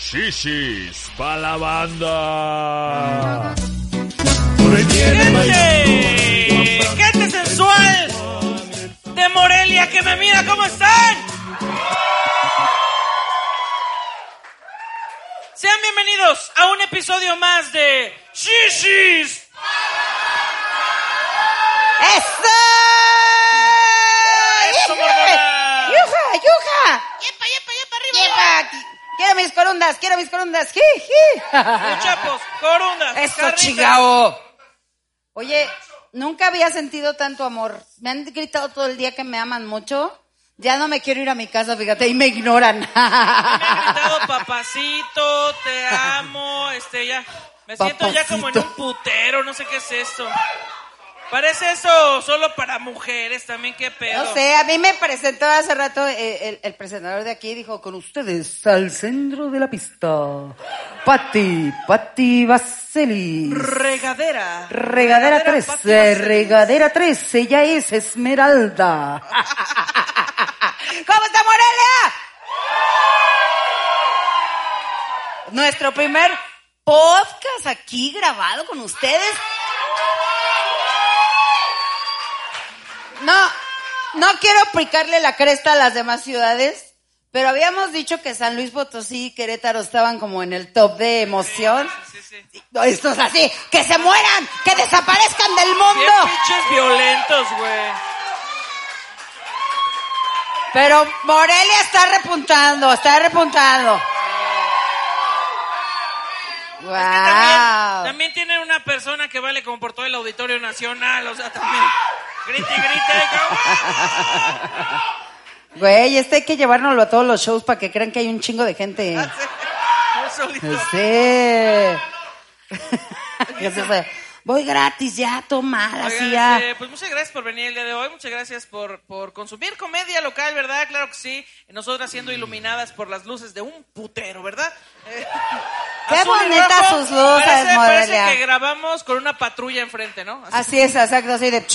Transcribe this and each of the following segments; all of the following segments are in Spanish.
Shishis pa' la banda. ¡Gente sensual de Morelia que me mira! ¿Cómo están? Sean bienvenidos a un episodio más de Shishis. ¡Eso! Mormona! ¡Yuja, yuja! ¡Yepa, arriba! ¡Yepa! Quiero mis corundas, ¡ji! Muchachos, corundas. ¡Eso, carnitas. chingao! Oye, nunca había sentido tanto amor. Me han gritado todo el día que me aman mucho. Ya no me quiero ir a mi casa, fíjate, y me ignoran. Me han gritado papacito, te amo, ya. Me siento ya como en un putero, no sé qué es esto. Parece eso solo para mujeres también, qué pedo. No sé, a mí me presentó hace rato el presentador de aquí, dijo, con ustedes, al centro de la pista, Patti Vaselis. Regadera 13, regadera 13, ella es Esmeralda. ¿Cómo está Morelia? Nuestro primer podcast aquí grabado con ustedes. No quiero picarle la cresta a las demás ciudades, pero habíamos dicho que San Luis Potosí y Querétaro estaban como en el top de emoción. Sí. Esto es así, que se mueran, que desaparezcan del mundo. Qué pinches violentos, güey. Pero Morelia está repuntando. Wow. También tiene una persona que vale como por todo el Auditorio Nacional, o sea, también grite. Güey, hay que llevárnoslo a todos los shows para que crean que hay un chingo de gente. Sí. Voy gratis ya, tomar, así ya. Pues muchas gracias por venir el día de hoy, muchas gracias por consumir comedia local, ¿verdad? Claro que sí, nosotras siendo iluminadas por las luces de un putero, ¿verdad? Qué bonitas sus luces, parece Morelia. que grabamos con una patrulla enfrente, ¿no? Así es, exacto, así de...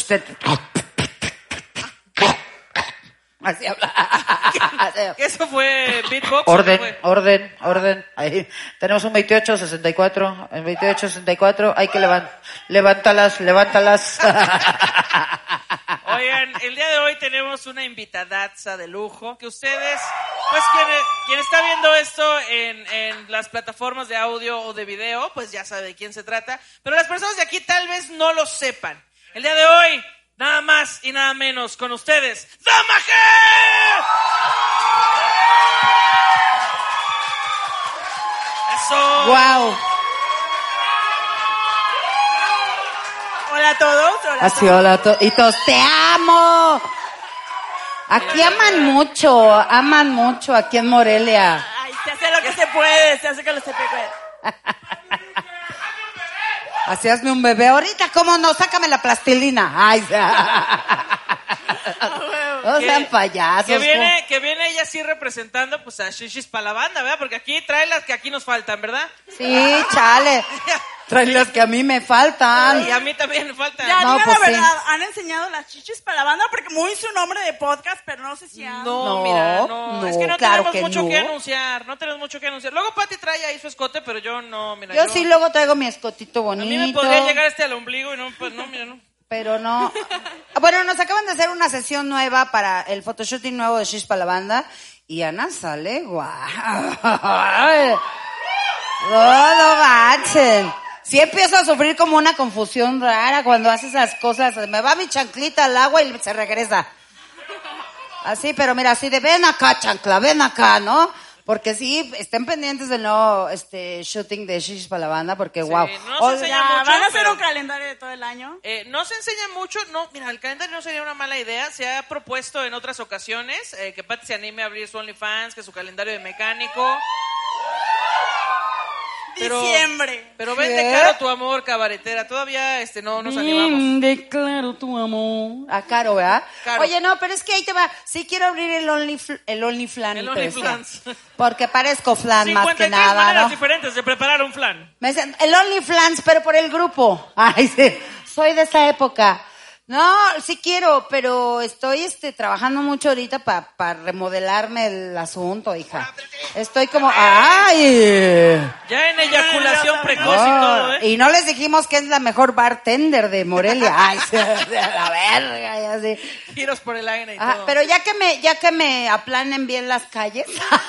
Así habla. ¿Eso fue beatbox? Orden. Ahí tenemos un 28-64. En 28-64 hay que levántalas. Oigan, el día de hoy tenemos una invitadaza de lujo que ustedes, pues quien está viendo esto en las plataformas de audio o de video, pues ya sabe de quién se trata. Pero las personas de aquí tal vez no lo sepan. El día de hoy, nada más y nada menos con ustedes, ¡Dama G! ¡Eso! ¡Wow! Hola a todos. Así, hola. Y todos, te amo. Aquí aman mucho aquí en Morelia. Ay, se hace lo que se puede, Así hazme un bebé. Ahorita, ¿cómo no? Sácame la plastilina. Ay, no sean payasos. Que viene ella sí representando pues a Shishis pa' la banda, ¿verdad? Porque aquí trae las que aquí nos faltan, ¿verdad? Sí, chale. Trae las que a mí me faltan. Y a mí también me faltan. Ya, No, digan pues la verdad, sí. han enseñado las chichis para la banda porque muy su nombre de podcast, pero no sé si han... No, mira, es que no claro tenemos que mucho no. que anunciar, Luego Pati trae ahí su escote, pero yo no, mira. Yo sí luego traigo mi escotito A bonito. mí me podría llegar al ombligo y no, pues no, mira, no. Pero no. Bueno, nos acaban de hacer una sesión nueva para el photoshooting nuevo de Shish para la banda. Y Ana sale, guau. No manchen. Sí empiezo a sufrir como una confusión rara cuando hace esas cosas. Me va mi chanclita al agua y se regresa. Así, pero mira, así de ven acá, chancla, ven acá, ¿no? Porque sí, estén pendientes del nuevo shooting de Shish para la banda, porque Sí, wow. no se enseña mucho, ¿Van a hacer pero- un calendario de todo el año? No se enseña mucho, no, mira, el calendario no sería una mala idea. Se ha propuesto en otras ocasiones que Pati se anime a abrir su OnlyFans, que su calendario de mecánico. Diciembre. Pero vende caro tu amor, cabaretera. Todavía no nos animamos. Declaro tu amor. A Caro, ¿verdad? Caro. Oye, no, pero es que ahí te va. Sí quiero abrir el OnlyFans. El OnlyFans. Porque parezco flan más que 53 nada, maneras ¿no? diferentes de preparar un flan. Me dicen, el OnlyFans, pero por el grupo. Ay, sí. Soy de esa época. No, sí quiero, pero estoy trabajando mucho ahorita para remodelarme el asunto, hija. Estoy como, ¡ay! Ya en eyaculación precoz y todo, ¿eh? Y no les dijimos que es la mejor bartender de Morelia. ¡Ay, la verga! Ya sí. Giros por el aire y todo. Pero ya que me aplanen bien las calles.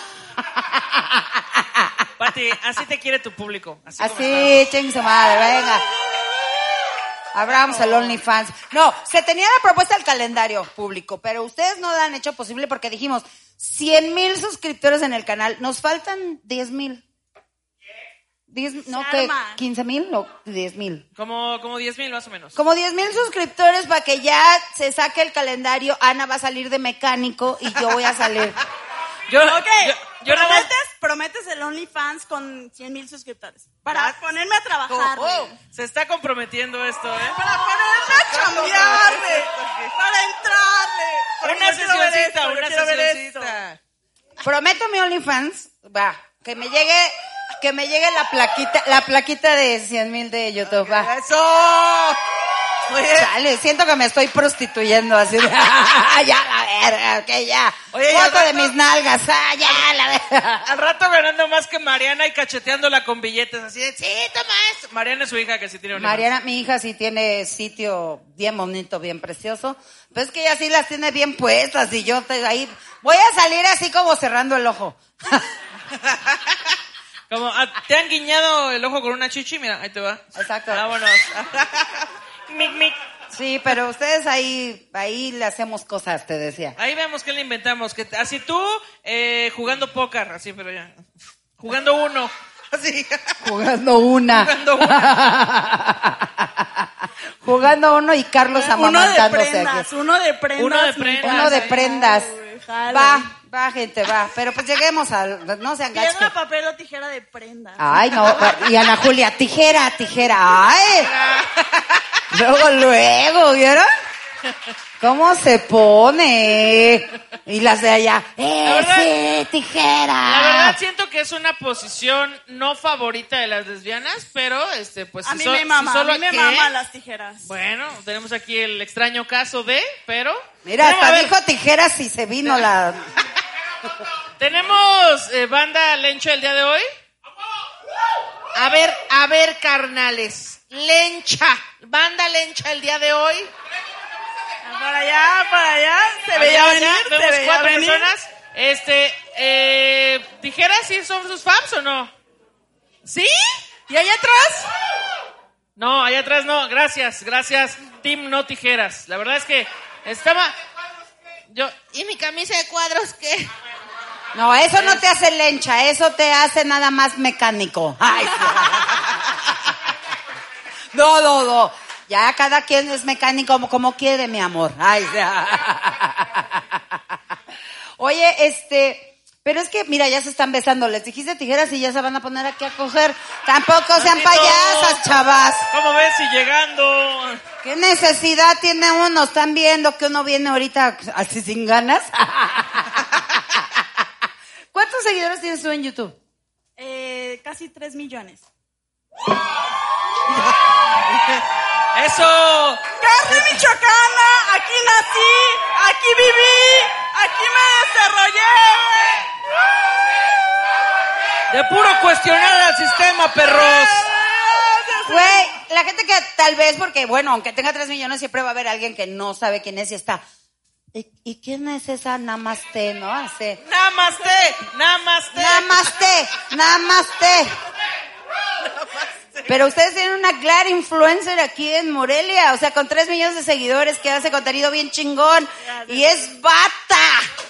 Pati, así te quiere tu público. Así, ching su madre, venga. Abramos el OnlyFans. No, se tenía la propuesta del calendario público, pero ustedes no lo han hecho posible porque dijimos 100,000 suscriptores en el canal. Nos faltan 10,000. No, ¿qué? ¿15,000 o 10,000? Como 10,000 más o menos. Como 10,000 suscriptores para que ya se saque el calendario. Ana va a salir de mecánico y yo voy a salir. Yo nada más- Prometes el OnlyFans con 100,000 suscriptores. Para ponerme a trabajar. Se está comprometiendo esto, ¿eh? Para ponerme a chambearle. Para entrarle. Una sesióncita. Prometo mi OnlyFans, va, que me llegue la plaquita de 100,000 de YouTube, va. ¡Eso! Muy bien. Chale, siento que me estoy prostituyendo así. Ya la verga, ok, ya. Oye, Foto ya, de mis nalgas, ya la verga. Al rato ganando más que Mariana y cacheteándola con billetes así de, sí, toma esto. Mariana es su hija que sí tiene OnlyFans. Mariana, mi hija sí tiene sitio bien bonito, bien precioso. Pero es que ella sí las tiene bien puestas y yo ahí voy a salir así como cerrando el ojo. Como, ¿te han guiñado el ojo con una chichi? Mira, ahí te va. Exacto. Vámonos. Mic, mic. Sí, pero ustedes ahí le hacemos cosas, te decía. Ahí vemos qué le inventamos. Así tú, jugando póker, así, pero ya. Jugando uno. Así. Jugando una. Jugando uno y Carlos amamantándose aquí. Uno de prendas. Uno de prendas. Jalo. Va, gente, va. Pero pues lleguemos al... No sean gachos. Piedra, papel o tijera de prendas. Ay, no. Y Ana Julia, tijera. Ay. Luego, ¿vieron? ¿Cómo se pone? Y las de allá, sí, tijera. La verdad siento que es una posición no favorita de las lesbianas, pero pues A si mí so- me mama, si solo a mí me ¿qué? maman las tijeras. Bueno, tenemos aquí el extraño caso de, pero Mira, Bueno, a hasta ver, dijo tijeras y se vino la... tenemos banda Lencha el día de hoy. A ver, carnales. Lencha, banda Lencha el día de hoy. Para allá. Se veía Allá, venir, se vemos veía 4 venir. personas. ¿Tijeras sí son sus fans o no? ¿Sí? ¿Y allá atrás? No, allá atrás no. Gracias. Team No Tijeras. La verdad es que estaba... ¿Y mi camisa de cuadros qué? No, eso no te hace lencha, eso te hace nada más mecánico. Ay, sí. No. Ya cada quien es mecánico como quiere, mi amor. Ay, sí. Oye, pero es que, mira, ya se están besando. Les dijiste tijeras y ya se van a poner aquí a coger. Tampoco sean Tantito. payasas, chavas. ¿Cómo ves si llegando? ¿Qué necesidad tiene uno? ¿Están viendo que uno viene ahorita así sin ganas? ¿Cuántos seguidores tienes tú en YouTube? Casi 3 millones. ¡Eso! Carne michoacana, aquí nací, aquí viví, aquí me desarrollé. De puro cuestionar al sistema, perros. Güey, la gente que tal vez, porque bueno, aunque tenga 3 millones, siempre va a haber alguien que no sabe quién es y está. ¿Y quién es esa Namaste, no? Así. Namaste. Pero ustedes tienen una clara influencer aquí en Morelia, o sea, con 3 millones de seguidores que hace contenido bien chingón. Y es bata.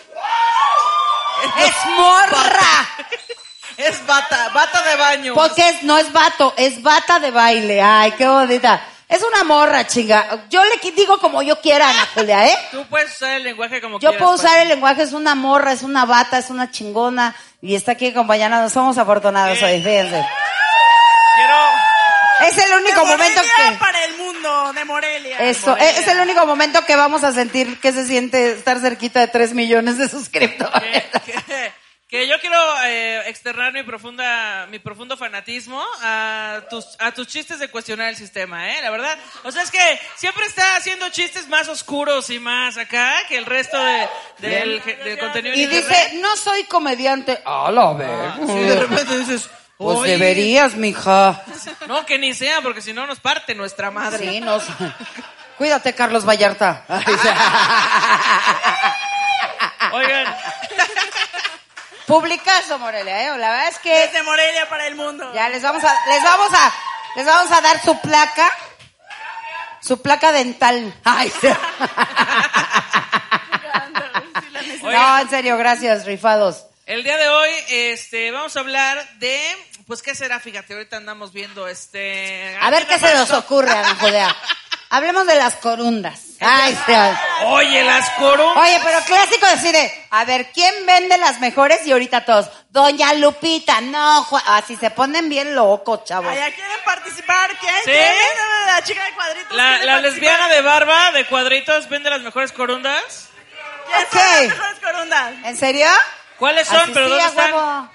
Es morra. Es bata de baño. Porque no es vato, es bata de baile. Ay, qué bonita. Es una morra, chinga. Yo le digo como yo quiera, Ana Julia, ¿eh? Tú puedes usar el lenguaje como Yo quieras. puedo usar el lenguaje, es una morra, es una bata, es una chingona. Y está aquí acompañándonos. Somos afortunados hoy, fíjense. Es el único De momento Morelia que... para el mundo de Morelia. Eso, es el único momento que vamos a sentir que se siente estar cerquita de 3 millones de suscriptores. Que que yo quiero externar mi profundo fanatismo a tus chistes de cuestionar el sistema, la verdad. O sea, es que siempre está haciendo chistes más oscuros y más acá que el resto del contenido en Y internet. dice, no soy comediante. A la vez. Sí, de repente dices, Pues oye. deberías, mija. No, que ni sea, porque si no nos parte nuestra madre. Sí, no. Cuídate, Carlos Vallarta. Oigan, Publicazo, Morelia, La verdad es que Desde Morelia para el mundo. ya les vamos a dar su placa dental. Ay, sí. No, en serio, gracias, rifados. el día de hoy vamos a hablar de, pues, ¿qué será? Fíjate, ahorita andamos viendo A ver qué se nos ocurre, Ana Judea. Hablemos de las corundas. Ay, sí. Oye, las corundas. Oye, pero clásico decide, a ver, ¿quién vende las mejores? Y ahorita todos, Doña Lupita, no, así se ponen bien locos, chavos. Allá quieren participar. ¿Quién? ¿Sí? ¿Quién? La chica de cuadritos. La ¿quiere lesbiana participar? de barba, de cuadritos, vende las mejores corundas. ¿Quién son Ok. las mejores corundas? ¿En serio? ¿Cuáles son? Así ¿Pero sí, dónde a están? huevo.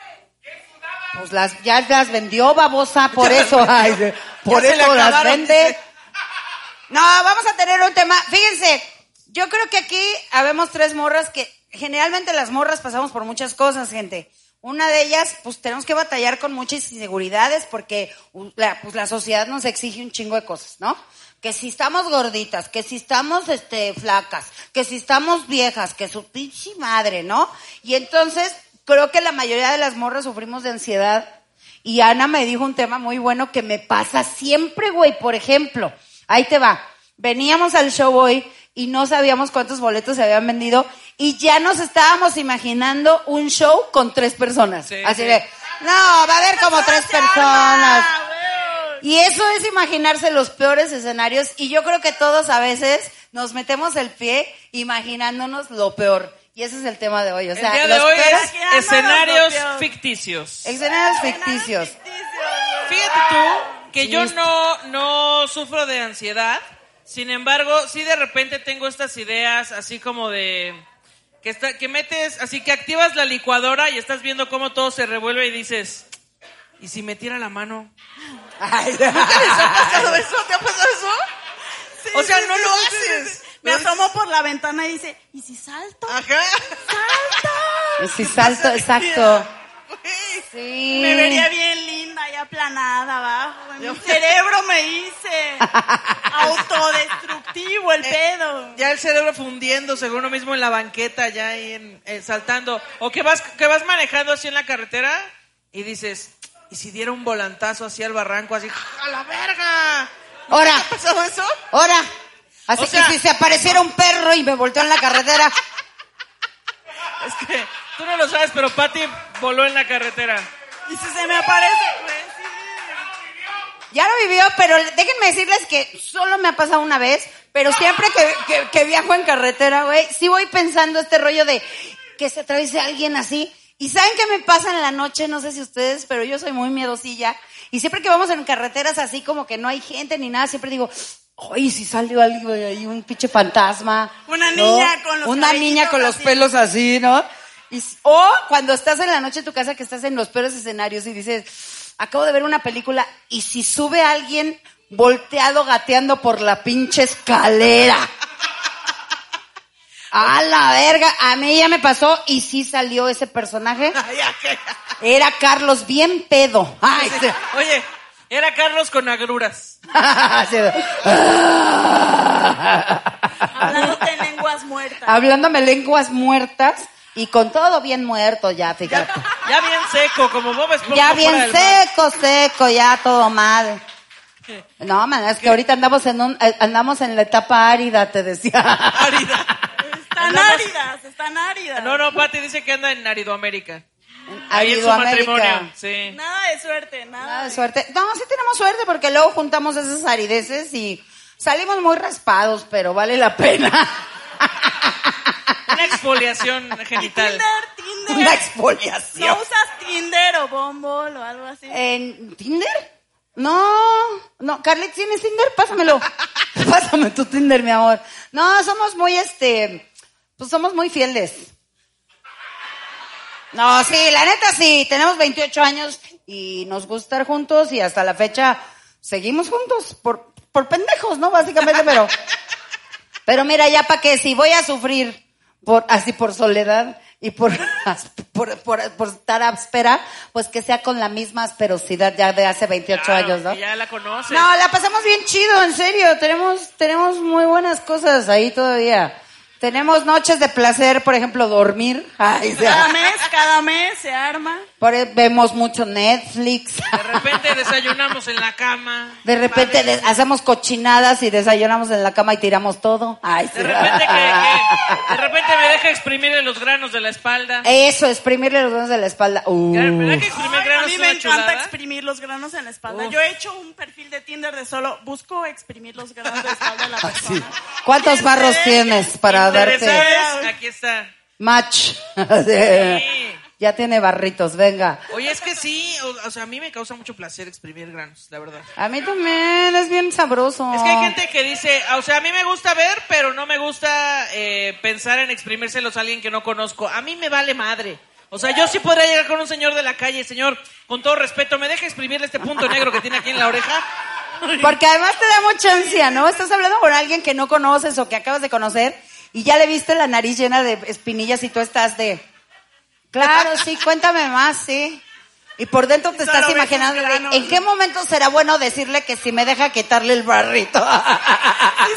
Pues ya las vendió, babosa, por eso. Ay, por Ya se le eso las acabaron, vende. dice. No, vamos a tener un tema. Fíjense, yo creo que aquí habemos 3 morras que generalmente las morras pasamos por muchas cosas, gente. Una de ellas, pues tenemos que batallar con muchas inseguridades porque la sociedad nos exige un chingo de cosas, ¿no? Que si estamos gorditas, que si estamos flacas, que si estamos viejas, que su pinche madre, ¿no? Y entonces, creo que la mayoría de las morras sufrimos de ansiedad. Y Ana me dijo un tema muy bueno que me pasa siempre, güey. Por ejemplo, ahí te va. Veníamos al show hoy y no sabíamos cuántos boletos se habían vendido y ya nos estábamos imaginando un show con 3 personas. Sí, Así sí. de, no, va a haber como 3 personas. Y eso es imaginarse los peores escenarios y yo creo que todos a veces nos metemos el pie imaginándonos lo peor. Y ese es el tema de hoy. O sea, el día de los hoy peores es Imaginándonos escenarios lo peor. ficticios. escenarios ficticios. Fíjate tú que yo no sufro de ansiedad. Sin embargo, sí de repente tengo estas ideas así como de que metes, así que activas la licuadora y estás viendo cómo todo se revuelve y dices, ¿y si metiera la mano? Ay, ¿Les ha pasado eso? ¿Te ha pasado eso? Sí, O sea, sí, no sí, lo sí, haces. sí, sí. Me asomo por la ventana y dice, ¿y si salto? Ajá. ¡Salto! Sí, salto, exacto. Sí. Me vería bien linda y aplanada abajo. En mi cerebro me hice autodestructivo el pedo. Ya el cerebro fundiéndose uno mismo en la banqueta, ya ahí saltando. O que vas manejando así en la carretera y dices, ¿y si diera un volantazo así al barranco, así, ¡a la verga! Ahora, ¿Te ha pasado eso? ahora. Así O sea- que si se apareciera un perro y me volteó en la carretera. Es que tú no lo sabes, pero Patty voló en la carretera. Y si se me aparece, pues sí. Ya lo vivió, pero déjenme decirles que solo me ha pasado una vez, pero siempre que viajo en carretera, güey, sí voy pensando este rollo de que se atraviese alguien así. Y ¿saben qué me pasa en la noche? No sé si ustedes, pero yo soy muy miedosilla. Y siempre que vamos en carreteras así como que no hay gente ni nada, siempre digo, ay, si salió algo de ahí, un pinche fantasma. Una ¿no? niña con los Una niña con los así. pelos así, ¿no? O cuando estás en la noche en tu casa que estás en los peores escenarios y dices, acabo de ver una película y si sube alguien volteado gateando por la pinche escalera. A la verga, a mí ya me pasó y sí salió ese personaje. Era Carlos bien pedo. Ay, sí. Oye, era Carlos con agruras. Sí. Hablándote en lenguas muertas. Hablándome lenguas muertas y con todo bien muerto ya, fíjate. Ya bien seco, como Bob Esponja. Ya fuera bien del mar. seco, ya todo mal. No, man, es que ahorita andamos en la etapa árida, te decía. Árida. Están áridas. No, Patty dice que anda en Aridoamérica. Ahí en su Aridoamérica. matrimonio. Sí. Nada de suerte, nada. Nada de suerte. No, sí tenemos suerte porque luego juntamos esas arideces y salimos muy raspados, pero vale la pena. Una exfoliación genital. Tinder. Una exfoliación. ¿No usas Tinder o Bumble o algo así? ¿En Tinder? No, Carly, ¿tienes Tinder? Pásamelo. Pásame tu Tinder, mi amor. No, somos muy, pues somos muy fieles. No, sí, la neta sí, tenemos 28 años y nos gusta estar juntos y hasta la fecha seguimos juntos por pendejos, ¿no? Básicamente, pero mira, ya para qué, si voy a sufrir por soledad y por estar áspera, pues que sea con la misma asperosidad ya de hace 28 Claro, años, ¿no? que ya la conoces. No, la pasamos bien chido, en serio. Tenemos muy buenas cosas ahí todavía. Tenemos noches de placer, por ejemplo, dormir. Ay, Cada mes se arma. vemos mucho Netflix. De repente desayunamos en la cama. De repente hacemos cochinadas y desayunamos en la cama y tiramos todo. Ay, sí. De repente de repente me deja exprimirle los granos de la espalda. Eso, exprimirle los dedos de la espalda. ¿Verdad que exprimir A granos mí es me una encanta chulada? exprimir los granos en la espalda. Uf. Yo he hecho un perfil de Tinder de solo busco exprimir los granos de la espalda de la persona. ¿Cuántos ¿Quién barros se tienes para darte ¿Interesadas? Aquí está. match? Sí. Ya tiene barritos, venga. Oye, es que sí, o sea, a mí me causa mucho placer exprimir granos, la verdad. A mí también, es bien sabroso. Es que hay gente que dice, o sea, a mí me gusta ver, pero no me gusta pensar en exprimírselos a alguien que no conozco. A mí me vale madre. O sea, yo sí podría llegar con un señor de la calle, señor, con todo respeto, ¿me deja exprimirle este punto negro que tiene aquí en la oreja? Porque además te da mucha ansia, ¿no? Estás hablando con alguien que no conoces o que acabas de conocer y ya le viste la nariz llena de espinillas y tú estás de... Claro, sí, cuéntame más, sí. Y por dentro te Solo estás ves imaginando, sus granos. ¿en qué momento será bueno decirle que si me deja quitarle el barrito? Sí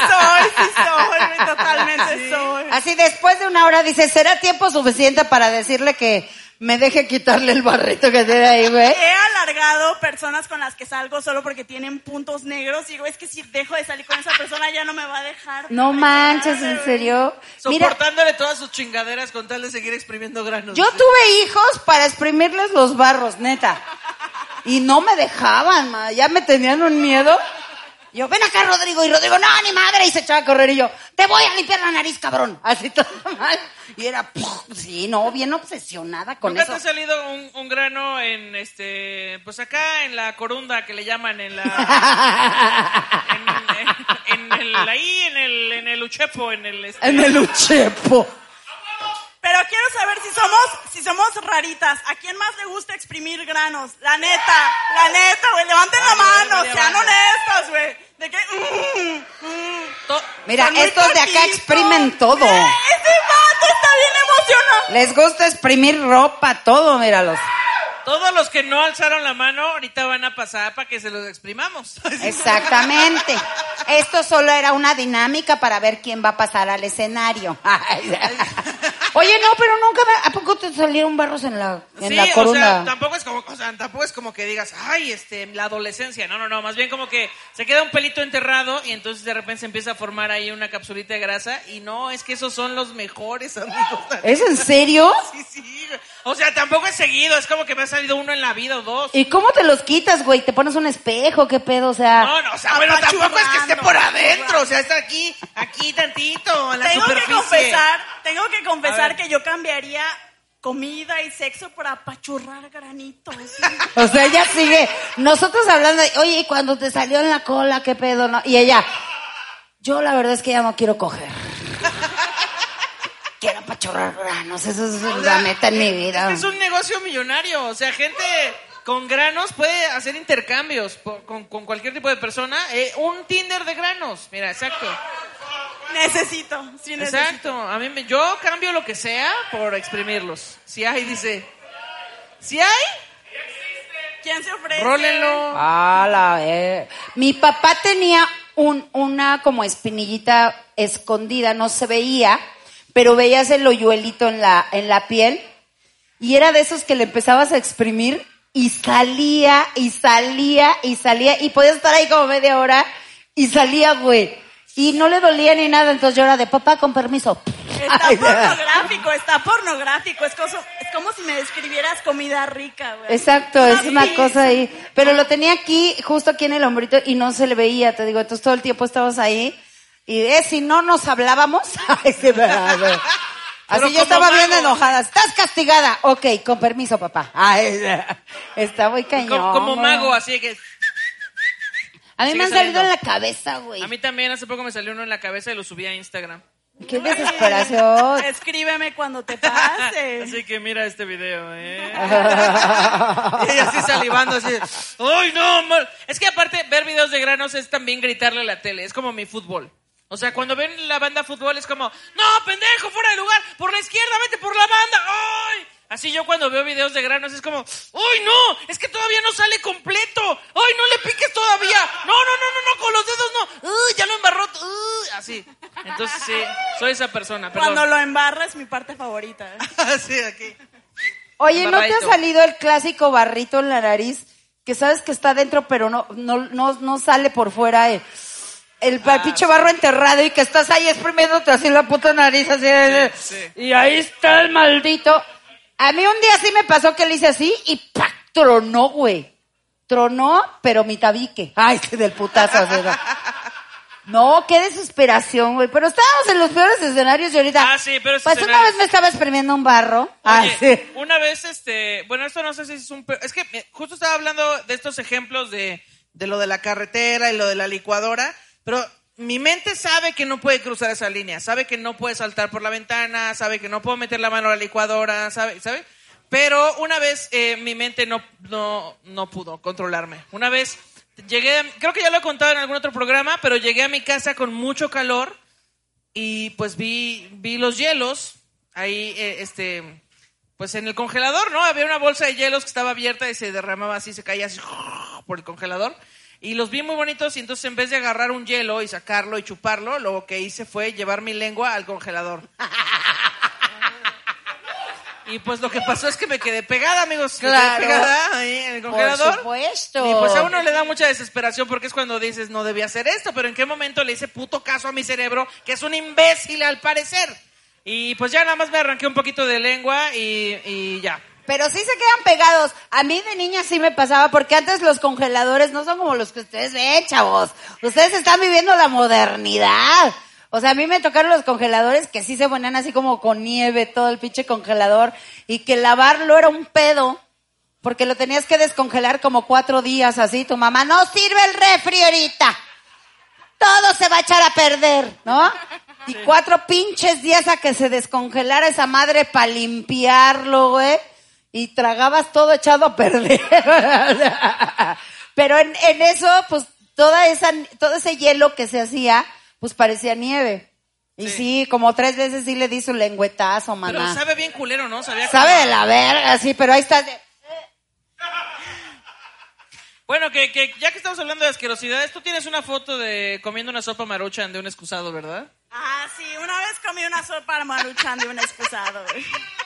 soy, totalmente soy. Así después de una hora dice, ¿será tiempo suficiente para decirle que me deje quitarle el barrito que tiene ahí, güey? He alargado personas con las que salgo solo porque tienen puntos negros. Y digo, es que si dejo de salir con esa persona ya no me va a dejar. No manches, ¿en serio? Mira, Soportándole todas sus chingaderas con tal de seguir exprimiendo granos. yo tuve hijos para exprimirles los barros, neta. Y no me dejaban, ma. Ya me tenían un miedo. Yo, ven acá, Rodrigo. Y Rodrigo, no, ni madre. Y se echaba a correr. Y yo, te voy a limpiar la nariz, cabrón. Así todo mal. Y era, sí, no, bien obsesionada con ¿Nunca eso. te ha salido un grano en pues acá en la corunda que le llaman en la en el uchepo, en el uchepo. Pero quiero saber si somos raritas. ¿A quién más le gusta exprimir granos? La neta, güey. Levanten la mano, sean honestas, güey. De que, Mira, Son muy estos de acá cortitos. exprimen todo. Ese vato está bien emocionado. Les gusta exprimir ropa, todo, míralos. Todos los que no alzaron la mano ahorita van a pasar para que se los exprimamos. Exactamente. Esto solo era una dinámica para ver quién va a pasar al escenario. Oye, no, pero nunca ¿a poco te salieron barros en la Sí, corona? o sea, tampoco es como que digas, ay, la adolescencia. No, más bien como que se queda un pelito enterrado y entonces de repente se empieza a formar ahí una capsulita de grasa y no, es que esos son los mejores, amigos. ¿Es en serio? Sí. O sea, tampoco es seguido, es como que me ha salido uno en la vida o dos. ¿Y cómo te los quitas, güey? ¿Te pones un espejo? ¿Qué pedo? O sea... No, o sea, bueno, tampoco es que esté por adentro, o sea, está aquí tantito, en la superficie. Tengo que confesar que yo cambiaría comida y sexo por apachurrar granitos. O sea, ella sigue. Nosotros hablando de, oye, ¿y cuando te salió en la cola, qué pedo? ¿No? Y ella, yo la verdad es que ya no quiero coger. Quiero apachurrar granos, eso es la neta en mi vida. Es un negocio millonario, o sea, gente con granos puede hacer intercambios con cualquier tipo de persona. Un Tinder de granos, mira, exacto. Necesito. Exacto, yo cambio lo que sea por exprimirlos. Si hay, dice. Si hay, ¿Quién se ofrece? rólenlo. Mi papá tenía una como espinillita escondida, no se veía, pero veías el hoyuelito en la piel y era de esos que le empezabas a exprimir y salía y podías estar ahí como media hora y salía, güey. Y no le dolía ni nada, entonces yo era de papá, con permiso. Está pornográfico. Es como si me describieras comida rica, güey. Exacto, es una cosa ahí. Pero lo tenía aquí, justo aquí en el hombrito, y no se le veía, te digo. Entonces todo el tiempo estabas ahí. Y si no nos hablábamos. Así yo estaba bien enojada. Estás castigada. Ok, con permiso, papá. Está muy cañón. Como mago, así que... A mí me han salido en la cabeza, güey. A mí también, hace poco me salió uno en la cabeza y lo subí a Instagram. Qué desesperación. Escríbeme cuando te pase. Así que mira este video, Y ella así salivando, así. ¡Ay, no! Es que aparte, ver videos de granos es también gritarle a la tele. Es como mi fútbol. O sea, cuando ven la banda fútbol es como, ¡no, pendejo, fuera de lugar! ¡Por la izquierda, vete por la banda! ¡Ay! Así yo cuando veo videos de granos es como, ¡ay, no! Es que todavía no sale completo. ¡Ay, no le piques todavía! ¡No, con los dedos no! ¡Uy, ya lo embarró! ¡Uy! Así. Entonces sí, soy esa persona, perdón. Cuando lo embarra es mi parte favorita. Sí, aquí. Oye, ¿no te ha Embarradito. salido el clásico barrito en la nariz? Que sabes que está dentro, pero no sale por fuera el pinche barro enterrado y que estás ahí exprimiéndote así la puta nariz, así. Sí. Y ahí está el maldito. A mí un día sí me pasó que le hice así y ¡pac! Tronó, güey. Tronó, pero mi tabique. Ay, qué del putazo. Así, no, qué desesperación, güey. Pero estábamos en los peores escenarios y ahorita. Sí, pero pues una vez me estaba exprimiendo un barro. Oye, sí. una vez, bueno, esto no sé si es es que justo estaba hablando de estos ejemplos de lo de la carretera y lo de la licuadora, pero mi mente sabe que no puede cruzar esa línea, sabe que no puede saltar por la ventana, sabe que no puedo meter la mano a la licuadora, sabe. Pero una vez mi mente no pudo controlarme. Una vez llegué, creo que ya lo he contado en algún otro programa, pero llegué a mi casa con mucho calor y pues vi los hielos ahí, pues en el congelador, ¿no? Había una bolsa de hielos que estaba abierta y se derramaba así, se caía así por el congelador. Y los vi muy bonitos y entonces en vez de agarrar un hielo y sacarlo y chuparlo, lo que hice fue llevar mi lengua al congelador. Y pues lo que pasó es que me quedé pegada, amigos. Me Claro. quedé pegada ahí en el congelador. Por supuesto. Y pues a uno le da mucha desesperación porque es cuando dices, no debía hacer esto, pero ¿en qué momento le hice puto caso a mi cerebro, que es un imbécil al parecer? Y pues ya nada más me arranqué un poquito de lengua y ya. Pero sí se quedan pegados. A mí de niña sí me pasaba, porque antes los congeladores no son como los que ustedes ven, chavos. Ustedes están viviendo la modernidad. O sea, a mí me tocaron los congeladores que sí se ponían así como con nieve, todo el pinche congelador, y que lavarlo era un pedo, porque lo tenías que descongelar como 4 días así. Tu mamá, no sirve el refri ahorita. Todo se va a echar a perder, ¿no? Y 4 pinches días a que se descongelara esa madre para limpiarlo, güey. Y tragabas todo echado a perder. Pero en eso, pues, todo ese hielo que se hacía, pues parecía nieve. Y sí, como 3 veces sí le di su lengüetazo, maná. Pero sabe bien culero, ¿no? Sabe de la verga, sí, pero ahí está. Bueno, que ya que estamos hablando de asquerosidades, tú tienes una foto de comiendo una sopa Maruchan de un excusado, ¿verdad? Ah, sí, una vez comí una sopa Maruchan de un excusado, güey.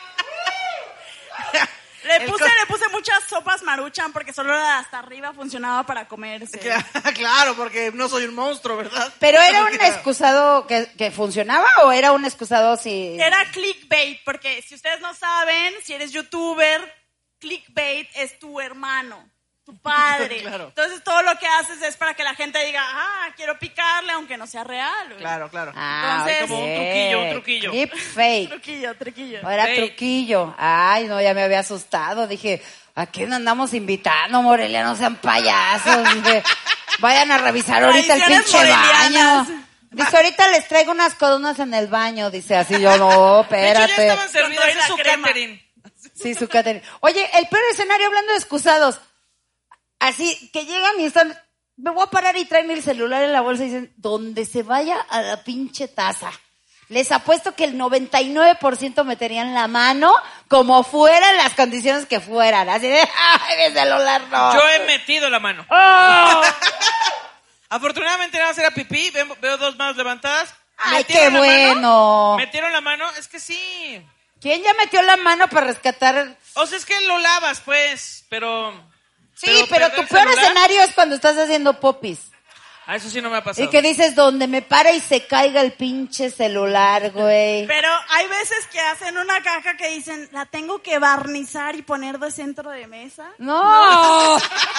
Le puse muchas sopas Maruchan porque solo la de hasta arriba funcionaba para comerse. Claro, porque no soy un monstruo, ¿verdad? ¿Pero era un excusado que funcionaba o era un excusado si...? Era clickbait, porque si ustedes no saben, si eres youtuber, clickbait es tu hermano, tu padre. Claro. Entonces todo lo que haces es para que la gente diga, quiero picarle aunque no sea real, güey. Claro. Entonces, como un truquillo. Clip fake. Truquillo. O era Fake. truquillo. Ay, no, ya me había asustado. Dije, ¿a quién andamos invitando, Morelia? No sean payasos. Dije, vayan a revisar ahorita el Tradiciones pinche morelianas. baño. Dice, ahorita les traigo unas coronas en el baño. Dice así, yo no, De hecho, ya espérate. estaban servidas, Con toda es su la crema. catering. Sí, su catering. Oye, el peor escenario hablando de excusados. Así, que llegan y están, me voy a parar y traen el celular en la bolsa y dicen, donde se vaya a la pinche taza. Les apuesto que el 99% meterían la mano como fueran las condiciones que fueran. Así de, ¡ay, mi celular no! Yo he metido la mano. ¡Oh! Afortunadamente nada más era pipí, veo 2 manos levantadas. ¡Ay, ¿Metieron qué la mano? bueno! ¿Metieron la mano? Es que sí. ¿Quién ya metió la mano para rescatar? O sea, es que lo lavas, pues, pero... Sí, pero tu perder peor celular, escenario es cuando estás haciendo popis. a eso sí no me ha pasado. Y que dices, donde me para y se caiga el pinche celular, güey. Pero hay veces que hacen una caja que dicen, la tengo que barnizar y poner de centro de mesa. No.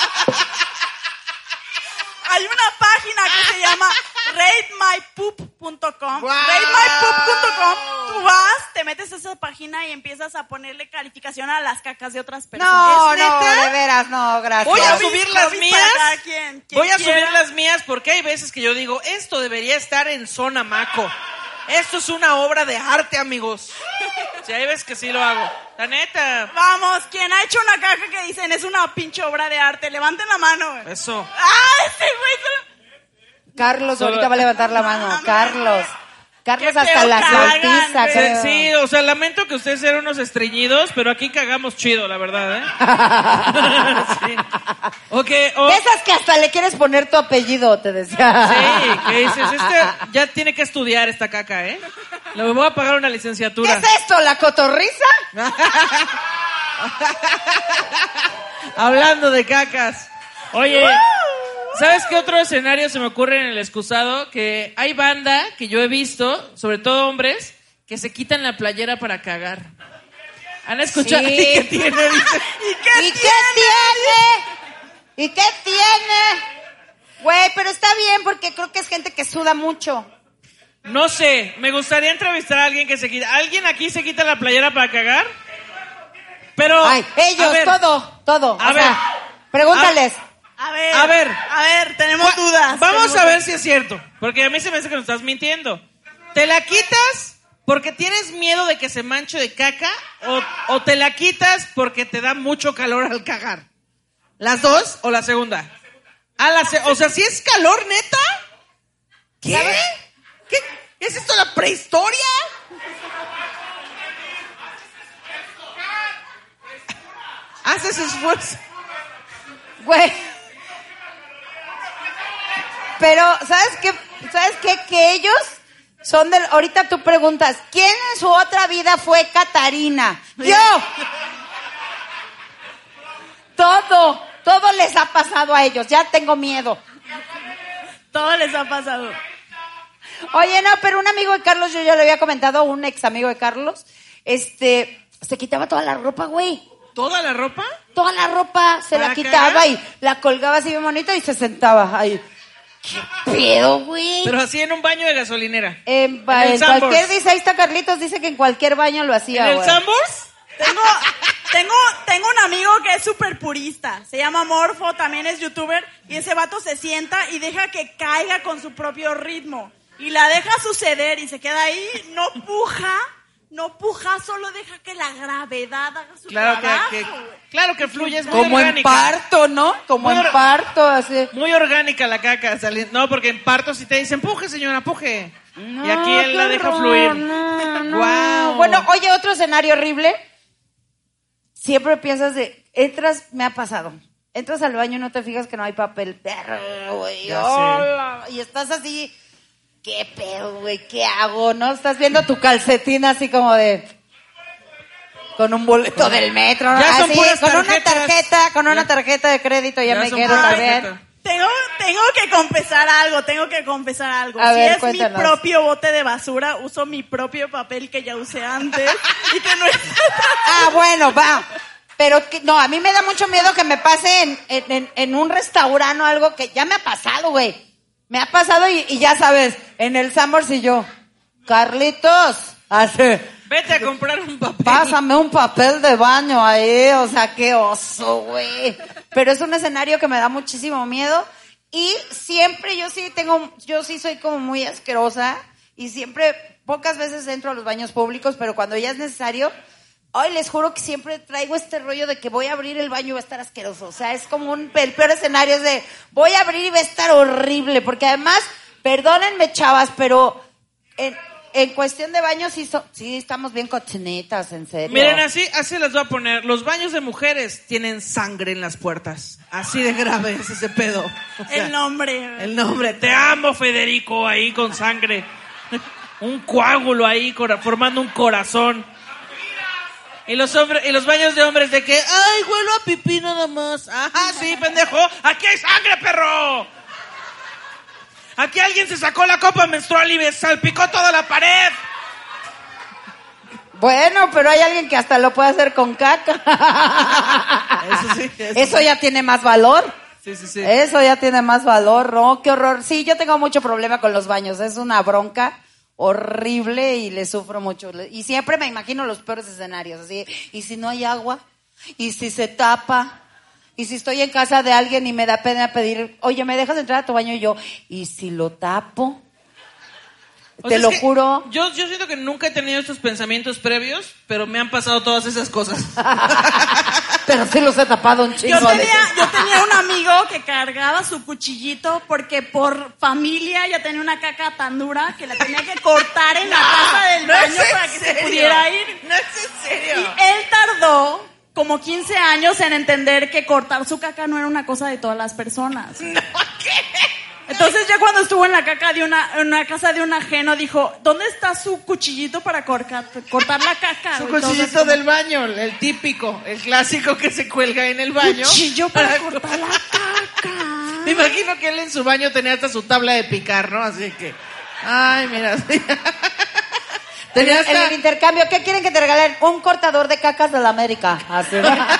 Hay una página que se llama ratemypoop.com. ¡Wow! Ratemypoop.com. Tú vas, te metes a esa página y empiezas a ponerle calificación a las cacas de otras personas. No, ¿Es no, neta? de veras, no, gracias. Voy a Hobbies- subir las hobbies mías. para cada quien Voy a quiera. subir las mías porque hay veces que yo digo, esto debería estar en zona maco. Esto es una obra de arte, amigos. Si ahí ves que sí lo hago. La neta. Vamos, ¿quién ha hecho una caja que dicen es una pinche obra de arte? Levanten la mano, güey. Eso. ¡Ah, ese güey! Carlos Solo- ahorita va a levantar la mano. Carlos Qué hasta feo la cagan, saltiza, güey. creo. Sí, o sea, lamento que ustedes sean unos estreñidos, pero aquí cagamos chido, la verdad, ¿eh? Sí. De esas que hasta le quieres poner tu apellido, te decía. Sí, ¿qué dices? Ya tiene que estudiar esta caca, ¿eh? Le voy a pagar una ¿Qué licenciatura. es esto, la cotorriza? Hablando de cacas. Oye, ¿sabes qué otro escenario se me ocurre en el excusado? Que hay banda que yo he visto, sobre todo hombres, que se quitan la playera para cagar. ¿Han escuchado? Sí. ¿Y qué tiene? Dice. ¿Y qué tiene? ¿Y qué tiene? Güey, pero está bien porque creo que es gente que suda mucho. No sé, me gustaría entrevistar a alguien que se quita. ¿Alguien aquí se quita la playera para cagar? Pero... Ay, ellos, a ver, todo. A O sea, ver. pregúntales. A ver. A ver. A ver, tenemos dudas. Vamos tenemos a ver dudas. si es cierto, porque a mí se me hace que nos estás mintiendo. ¿Te la quitas porque tienes miedo de que se manche de caca o te la quitas porque te da mucho calor al cagar? ¿Las dos o la segunda? O sea, ¿sí es calor, neta? ¿Qué? ¿Qué? ¿Es esto la prehistoria? Haces esfuerzo. Güey. Pero, ¿sabes qué? ¿Sabes qué? Que ellos son del... Ahorita tú preguntas, ¿quién en su otra vida fue Catarina? ¡Yo! Todo les ha pasado a ellos, ya tengo miedo. Todo les ha pasado. Oye, no, pero un amigo de Carlos, yo ya le había comentado, un ex amigo de Carlos, se quitaba toda la ropa, güey. ¿Toda la ropa? Toda la ropa se ¿Para la quitaba cagar? y la colgaba así bien bonito y se sentaba ahí. ¿Qué pedo, güey? Pero así en un baño de gasolinera. En el cualquier, Sanborns. dice, ahí está Carlitos, dice que en cualquier baño lo hacía, ¿En el güey. Sanborns? Tengo un amigo que es súper purista. Se llama Morfo, también es youtuber. Y ese vato se sienta y deja que caiga con su propio ritmo. Y la deja suceder y se queda ahí, no puja, solo deja que la gravedad haga su trabajo. Claro que fluye, es muy Como en orgánica. parto, ¿no? Como Muy en or- parto, así. Muy orgánica la caca. No, porque en parto si te dicen, empuje, señora, empuje. Y aquí él qué la deja horror, fluir. no. Guau. Bueno, oye, otro escenario horrible. Siempre piensas me ha pasado. Entras al baño y no te fijas que no hay papel perro, güey. Ya Hola. Y estás así, ¿qué pedo, güey? ¿Qué hago? ¿No? Estás viendo tu calcetín así como de... Con un boleto del metro, ¿no? Ya son Así, puras con tarjetas. una Ya. tarjeta de crédito ya me son quedo puras también. tarjetas. Tengo que confesar algo. A Si ver, es cuéntanos. mi propio bote de basura, uso mi propio papel que ya usé antes y que no es... Ah, bueno, va. Pero no, a mí me da mucho miedo que me pase en un restaurante o algo que ya me ha pasado, güey. Me ha pasado y ya sabes, en el Sanborns y yo, Carlitos, hace, Vete a comprar un papel. pásame un papel de baño ahí, o sea, qué oso, güey. Pero es un escenario que me da muchísimo miedo y siempre yo sí soy como muy asquerosa y siempre, pocas veces entro a los baños públicos, pero cuando ya es necesario... Ay, les juro que siempre traigo este rollo de que voy a abrir el baño y va a estar asqueroso. O sea, es como el peor escenario es de voy a abrir y va a estar horrible. Porque además, perdónenme, chavas, pero en cuestión de baños sí estamos bien cochinitas, en serio. Miren, así les voy a poner. Los baños de mujeres tienen sangre en las puertas. Así de grave es ese pedo. O sea, El nombre. El nombre. Te amo, Federico, ahí con sangre. Un coágulo ahí formando un corazón. Y los baños de hombres de que, ay, huelo a pipí nada más. Ajá, sí, pendejo. Aquí hay sangre, perro. Aquí alguien se sacó la copa menstrual y me salpicó toda la pared. Bueno, pero hay alguien que hasta lo puede hacer con caca. Eso sí. Eso ya tiene más valor. Sí. Eso ya tiene más valor, ¿no? Qué horror. Sí, yo tengo mucho problema con los baños. Es una bronca horrible y le sufro mucho. Y siempre me imagino los peores escenarios. Así, ¿y si no hay agua? ¿Y si se tapa? ¿Y si estoy en casa de alguien y me da pena pedir, oye, ¿me dejas entrar a tu baño? Y yo, ¿y si lo tapo? O Te sea, lo es que juro. Yo siento que nunca he tenido estos pensamientos previos, pero me han pasado todas esas cosas. Pero sí los he tapado un chingo. Yo tenía un amigo que cargaba su cuchillito porque por familia ya tenía una caca tan dura que la tenía que cortar en la taza del baño para que se pudiera ir. No es en serio. Y él tardó como 15 años en entender que cortar su caca no era una cosa de todas las personas. No, ¿qué? Entonces ya cuando estuvo en la caca en una casa de un ajeno dijo, ¿dónde está su cuchillito para cortar la caca? Su güey? cuchillito Entonces, del baño, el típico, el clásico que se cuelga en el baño. Cuchillo para cortar la caca. Me imagino que él en su baño tenía hasta su tabla de picar, ¿no? Así que, ay, mira. Tenía En hasta... el intercambio, ¿qué quieren que te regalen? Un cortador de cacas de la América. Así.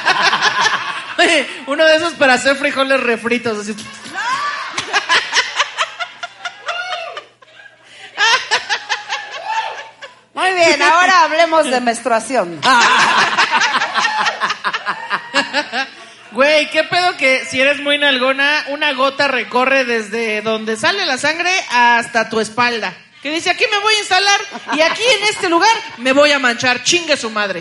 Uno de esos para hacer frijoles refritos, así. Muy bien, ahora hablemos de menstruación. Güey, ¿qué pedo que si eres muy nalgona, una gota recorre desde donde sale la sangre hasta tu espalda? Que dice, aquí me voy a instalar y aquí en este lugar me voy a manchar, chingue su madre.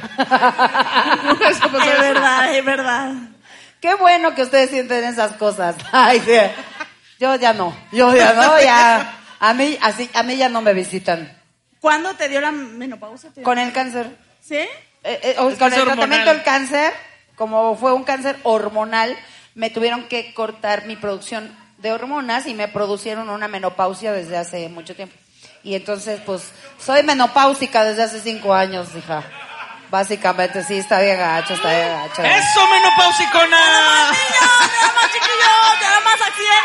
Es verdad. Qué bueno que ustedes sienten esas cosas. Ay, sí. Yo ya no, ya. A mí ya no me visitan. ¿Cuándo te dio la menopausia? Con el cáncer. ¿Sí? Con el hormonal. tratamiento del cáncer, como fue un cáncer hormonal, me tuvieron que cortar mi producción de hormonas y me producieron una menopausia desde hace mucho tiempo. Y entonces, pues, soy menopáusica desde hace 5 años, hija. Básicamente, sí, está bien gacho. ¡Eso, menopausicona! ¡Te da más chiquillo! ¡Te da más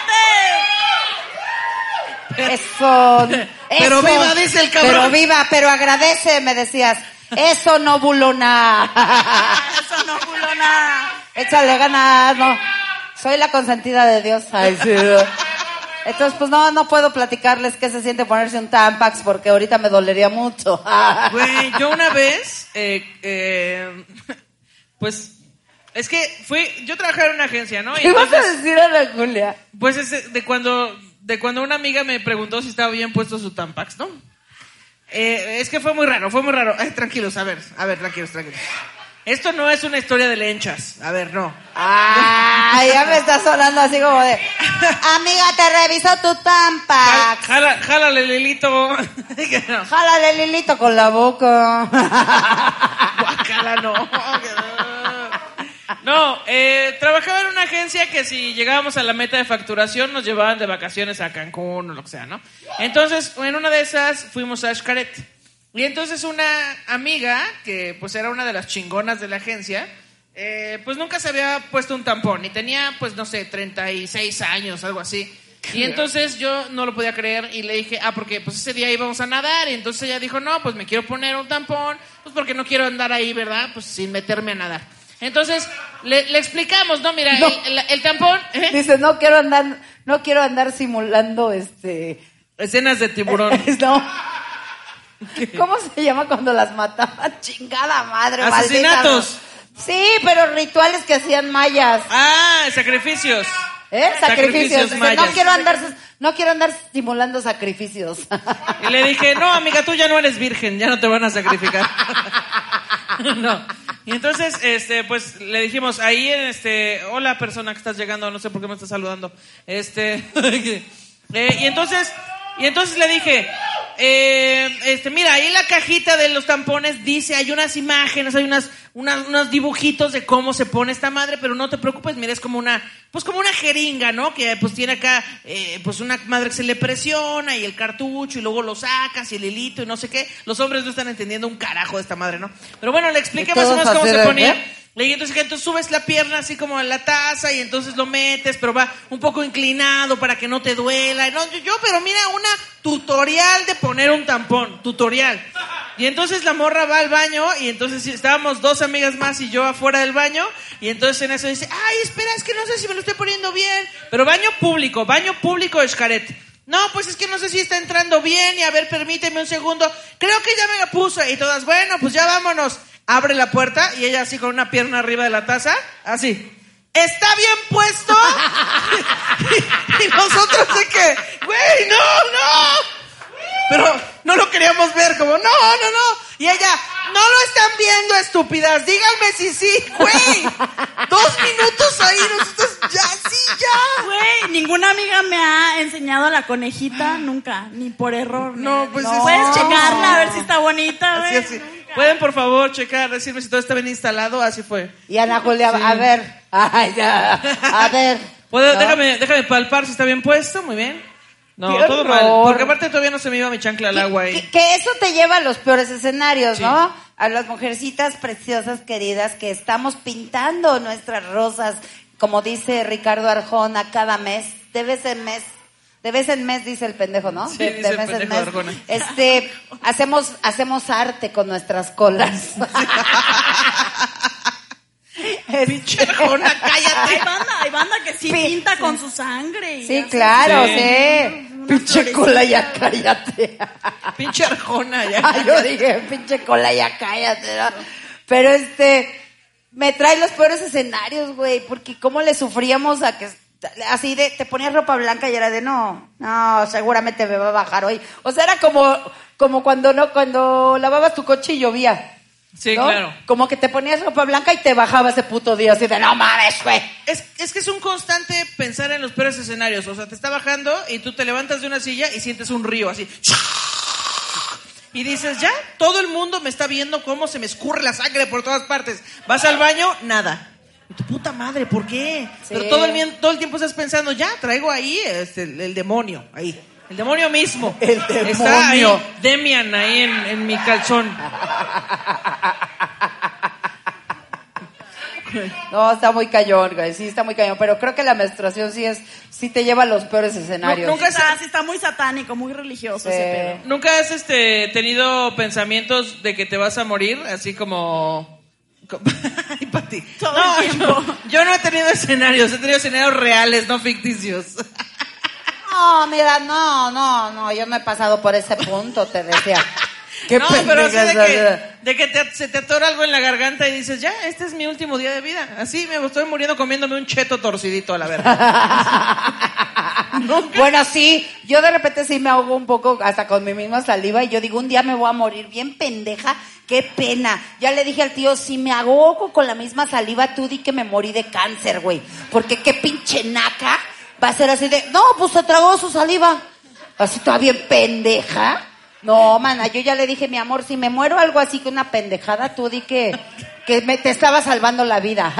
accidente! Eso. Pero viva, dice el cabrón. Pero viva, pero agradece, me decías. Eso no, bulona. Eso no culó nada. Échale ganas, no. Soy la consentida de Dios. Ay, sí. Entonces, pues no puedo platicarles qué se siente ponerse un Tampax porque ahorita me dolería mucho. Güey, yo una vez, pues, es que yo trabajaba en una agencia, ¿no? Y ¿Qué vas a entonces, decir a la Julia? pues de cuando una amiga me preguntó si estaba bien puesto su Tampax, ¿no? Es que fue muy raro. Ay, tranquilos, a ver, tranquilos. Esto no es una historia de lenchas, a ver, no. Ay, ya me está sonando así como de... Amiga, te revisó tu Tampax. Jálale, Lilito. No. Jálale, Lilito, con la boca. Guácala, no. No, trabajaba en una agencia que si llegábamos a la meta de facturación nos llevaban de vacaciones a Cancún o lo que sea, ¿no? Entonces, en una de esas fuimos a Xcaret. Y entonces una amiga, que pues era una de las chingonas de la agencia, pues nunca se había puesto un tampón. Y tenía, pues no sé, 36 años, algo así. Y entonces yo no lo podía creer y le dije, porque pues ese día íbamos a nadar. Y entonces ella dijo, no, pues me quiero poner un tampón, pues porque no quiero andar ahí, ¿verdad? Pues sin meterme a nadar. Entonces le explicamos, no, mira, No. el tampón... Dice, no quiero andar simulando Escenas de tiburón. No. ¿Cómo se llama cuando las mataban? Chingada madre, Asesinatos. maldita. Sí, pero rituales que hacían mayas. Sacrificios. Sacrificios. Dice, mayas. no quiero andar simulando sacrificios. Y le dije, no, amiga, tú ya no eres virgen, ya no te van a sacrificar. No. Y entonces, pues, le dijimos, ahí hola persona que estás llegando, no sé por qué me estás saludando. Y entonces le dije, mira, ahí en la cajita de los tampones dice, hay unas imágenes, hay unos dibujitos de cómo se pone esta madre, pero no te preocupes, mira, es como una jeringa, ¿no? Que pues tiene acá, pues una madre que se le presiona y el cartucho y luego lo sacas y el hilito y no sé qué. Los hombres no están entendiendo un carajo de esta madre, ¿no? Pero bueno, le expliqué más o menos cómo se ponía. Y entonces subes la pierna así como en la taza y entonces lo metes, pero va un poco inclinado para que no te duela. No, pero mira, una tutorial de poner un tampón, tutorial. Y entonces la morra va al baño y entonces estábamos 2 amigas más y yo afuera del baño y entonces en eso dice, ay, espera, es que no sé si me lo estoy poniendo bien. Pero baño público de Xcaret. No, pues es que no sé si está entrando bien y a ver, permíteme un segundo. Creo que ya me lo puso. Y todas, bueno, pues ya vámonos. Abre la puerta y ella así con una pierna arriba de la taza, así. ¿Está bien puesto? y nosotros de que, güey, no. pero no lo queríamos ver, como, no. Y ella, no lo están viendo, estúpidas, díganme si sí, güey. 2 minutos ahí, nosotros, ya. Güey, ninguna amiga me ha enseñado la conejita, nunca, ni por error. No, pues no. Puedes checarla, a ver si está bonita, güey. Así. Pueden, por favor, checar, decirme si todo está bien instalado, así fue. Y Ana Julia, a ver. Ay, ya. A ver. ¿No? Déjame palpar si está bien puesto, muy bien. No, ¡Qué todo horror! mal, porque aparte todavía no se me iba mi chancla al agua ahí. Que eso te lleva a los peores escenarios, Sí. ¿no? A las mujercitas preciosas, queridas, que estamos pintando nuestras rosas, como dice Ricardo Arjona, cada mes, de vez en mes, dice el pendejo, ¿no? Sí, de dice el mes en pendejo mes. Arjona. Hacemos arte con nuestras colas. Pinche Arjona, cállate. Hay banda que sí pinta con su sangre. Y Sí, hace- claro, Sí. sí. Unas Pinche florecitas. cola, ya cállate. Pinche Arjona, ya. Ay, yo dije, pinche cola, ya cállate, ¿no? Pero me trae los peores escenarios, güey, porque cómo le sufríamos a que, así de, te ponías ropa blanca y era de, no, seguramente me va a bajar hoy. O sea, era como cuando lavabas tu coche y llovía. Sí, ¿no? claro. Como que te ponías ropa blanca y te bajaba ese puto día, así de, no mames, güey. Es que es un constante pensar en los peores escenarios. O sea, te está bajando y tú te levantas de una silla y sientes un río así. Y dices, ya, todo el mundo me está viendo cómo se me escurre la sangre por todas partes. Vas al baño, nada. Y tu puta madre, ¿por qué? Sí. Pero todo el tiempo estás pensando, ya, traigo ahí el demonio, ahí. El demonio mismo. El demonio. Está ahí, Demian, ahí en mi calzón. No, está muy cañón, güey, sí, está muy cañón. Pero creo que la menstruación sí te lleva a los peores escenarios. Nunca Sí está muy satánico, muy religioso ese pedo. ¿Nunca has tenido pensamientos de que te vas a morir? Así como... Ay, Pati. Todo el tiempo. Yo no he tenido escenarios, he tenido escenarios reales, no ficticios. No, mira, no, yo no he pasado por ese punto, te decía. Qué No, pero así pendeja de que se te atora algo en la garganta y dices, ya, este es mi último día de vida. Así me estoy muriendo comiéndome un cheto torcidito a la verga. Bueno, sí, yo de repente sí me ahogo un poco hasta con mi misma saliva y yo digo, un día me voy a morir bien pendeja, qué pena. Ya le dije al tío, si me ahogo con la misma saliva, tú di que me morí de cáncer, güey. Porque qué pinche naca va a ser así de, no, pues se tragó su saliva. Así toda bien pendeja. No, mana, yo ya le dije, mi amor, si me muero algo así que una pendejada, tú di que te estaba salvando la vida.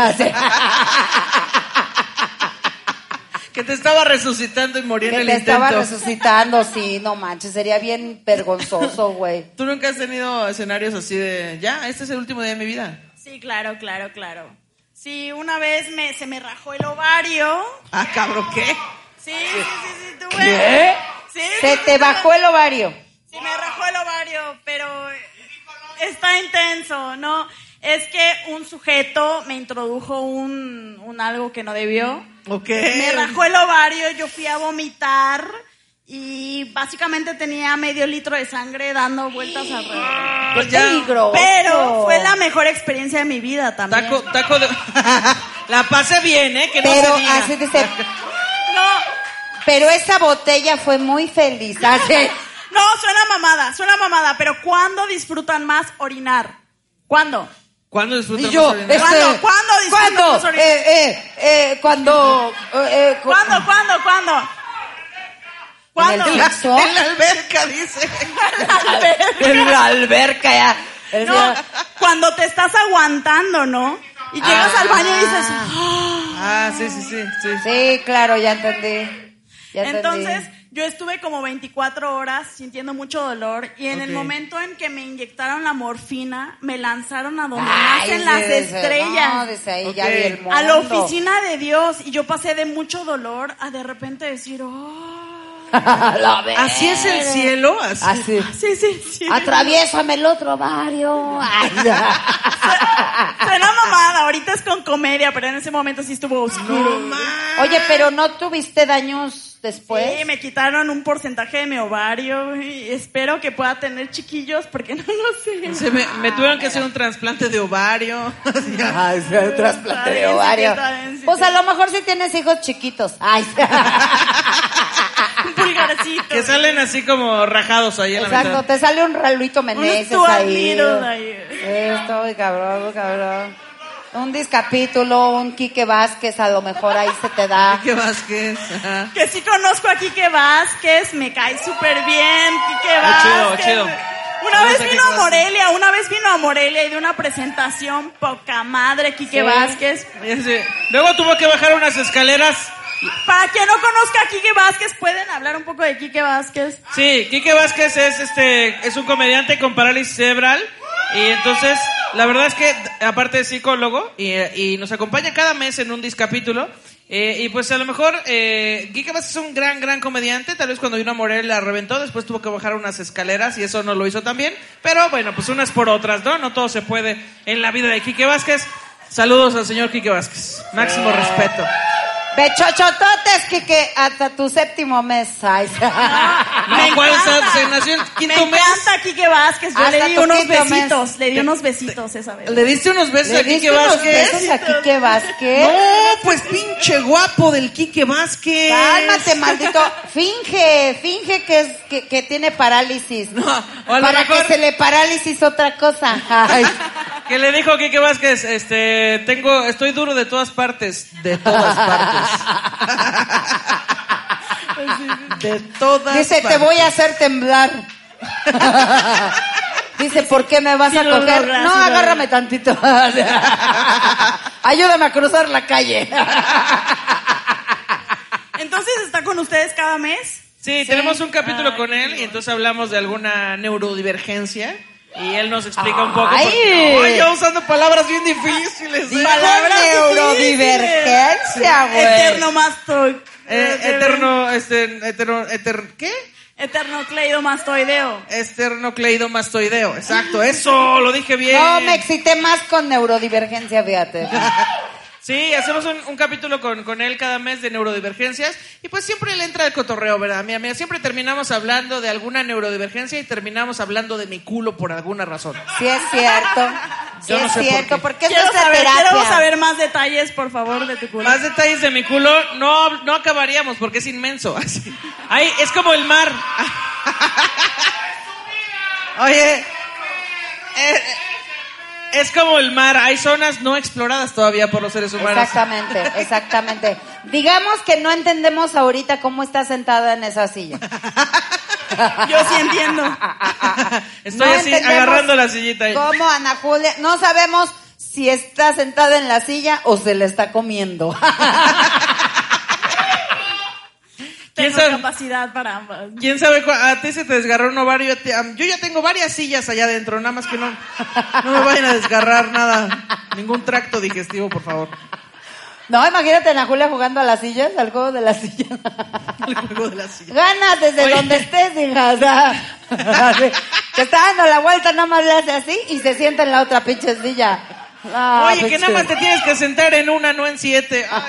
Que te estaba resucitando y morir en Que el te intento. estaba resucitando, sí, no manches, sería bien vergonzoso, güey. ¿Tú nunca has tenido escenarios así de, ya, este es el último día de mi vida? Sí, claro. Sí, una vez se me rajó el ovario. Ah, cabrón, ¿qué? Sí, tuve. ¿Qué? Sí, Se te bajó el ovario. Sí, me rajó el ovario, pero está intenso, ¿no? Es que un sujeto me introdujo un algo que no debió. Ok. Me rajó el ovario, yo fui a vomitar y básicamente tenía medio litro de sangre dando vueltas alrededor. Pues Qué ya. peligroso. Pero fue la mejor experiencia de mi vida también. Taco de... La pasé bien, ¿eh? Que no Pero se diga. así dice, No, pero esa botella fue muy feliz. Así. no, suena mamada, pero ¿cuándo disfrutan más orinar? ¿Cuándo? ¿Cuándo disfrutas Y yo, más orinar? ¿Cuándo disfrutas ¿Cuándo? más orinar? ¿Cuándo? ¿Cuándo? ¿En el sexo? En la alberca, dice. En la alberca ya. No, cuando te estás aguantando, ¿no? Y llegas al baño y dices, Ah, sí. Sí, claro, ya entendí. Entonces, yo estuve como 24 horas sintiendo mucho dolor y en el Ok. momento en que me inyectaron la morfina, me lanzaron a donde Ay, nacen las desde- estrellas. No, desde ahí ya Ok. vi el mundo. A la oficina de Dios y yo pasé de mucho dolor a de repente decir, oh. La verga. ¿Así es el cielo? Así. Así. Sí. Atraviésame el otro ovario. Ay, ya. Suena mamada, ahorita es con comedia, pero en ese momento sí estuvo oscuro. Oye, pero ¿no tuviste daños después? Sí, me quitaron un porcentaje de mi ovario y espero que pueda tener chiquillos porque no lo sé. Me tuvieron que hacer un trasplante de ovario. Ay, sí, un trasplante de ovario. Está bien, sí, Pues sí. a lo mejor sí tienes hijos chiquitos. Ay, Un pulgarcito. Besitos. Que salen así como rajados ahí en la Exacto, mitad. te sale un Raluito Meneses Stuart ahí. Little ahí. Estoy cabrón. Un discapítulo, un Quique Vázquez, a lo mejor ahí se te da. Quique Vázquez. Ajá. Que sí conozco a Quique Vázquez, me cae súper bien, Quique Vázquez. Chido. Una vez Quique vino a Vázquez. Morelia y de una presentación poca madre, Quique Vázquez. Ya sé. Luego tuvo que bajar unas escaleras. Para quien no conozca a Quique Vázquez, ¿pueden hablar un poco de Quique Vázquez? Sí, Quique Vázquez es un comediante con parálisis cerebral. Y entonces, la verdad es que, aparte de psicólogo, y nos acompaña cada mes en un discapítulo. Y pues a lo mejor, Quique Vázquez es un gran comediante. Tal vez cuando vino a Morelia la reventó, después tuvo que bajar unas escaleras y eso no lo hizo tan bien. Pero bueno, pues unas por otras, ¿no? No todo se puede en la vida de Quique Vázquez. Saludos al señor Quique Vázquez. Máximo respeto. Bechochototes, Quique, hasta tu séptimo mes. Ay, Me ¿cuál encanta. se nació en quinto Me mes? encanta Quique Vázquez. Yo Hasta le di tu unos quinto besitos. mes. Le di unos besitos esa vez. ¿Le diste unos besos ¿Le a Quique diste unos Vázquez? besos a Quique Vázquez? No, pues pinche guapo del Quique Vázquez. Cálmate, maldito. Finge que tiene parálisis. No, o a lo para mejor- que se le parálisis otra cosa. Ay. Que le dijo Quique Vázquez, estoy duro de todas partes. De todas partes. De todas Dice, partes. te voy a hacer temblar. Dice, ¿por qué me vas Sí a lo coger? logra, No, sí lo agárrame tantito. Ayúdame a cruzar la calle. Entonces, ¿está con ustedes cada mes? Sí, tenemos un capítulo con él y entonces hablamos de alguna neurodivergencia y él nos explica un poco. Ay. Ay, yo usando palabras bien difíciles. ¿eh? Palabras Neurodivergencia, güey. Eternomastoideo. ¿Qué? Eternocleidomastoideo. Esternocleidomastoideo, exacto, eso, lo dije bien. No, me excité más con neurodivergencia, fíjate. Sí, hacemos un capítulo con él cada mes de neurodivergencias y pues siempre le entra el cotorreo, ¿verdad? Mira, siempre terminamos hablando de alguna neurodivergencia y terminamos hablando de mi culo por alguna razón. Sí es cierto. Sí Yo no es sé por cierto, qué. porque eso Quiero es de terapia. saber más detalles, por favor, de tu culo. Más detalles de mi culo no acabaríamos porque es inmenso. Así. Ahí es como el mar. Oye, es como el mar. Hay zonas no exploradas todavía por los seres humanos. Exactamente. Digamos que no entendemos ahorita cómo está sentada en esa silla. Yo sí entiendo. Estoy No así entendemos agarrando la sillita ahí. ¿Cómo, Ana Julia? No sabemos si está sentada en la silla o se le está comiendo. ¿Quién Tengo sabe? capacidad para ambas. ¿Quién sabe? A ti se te desgarró un ovario. Yo ya tengo varias sillas allá adentro. Nada más que no me vayan a desgarrar nada. Ningún tracto digestivo, por favor. No, imagínate a Ana Julia jugando a las sillas, al juego de las sillas. El juego de la silla. Ganas desde Oye. donde estés, hija. O sea, así, que está dando la vuelta, nada más le hace así y se sienta en la otra pinche silla. Ah, Oye, que pinche. nada más te tienes que sentar en una, no en 7. Ay.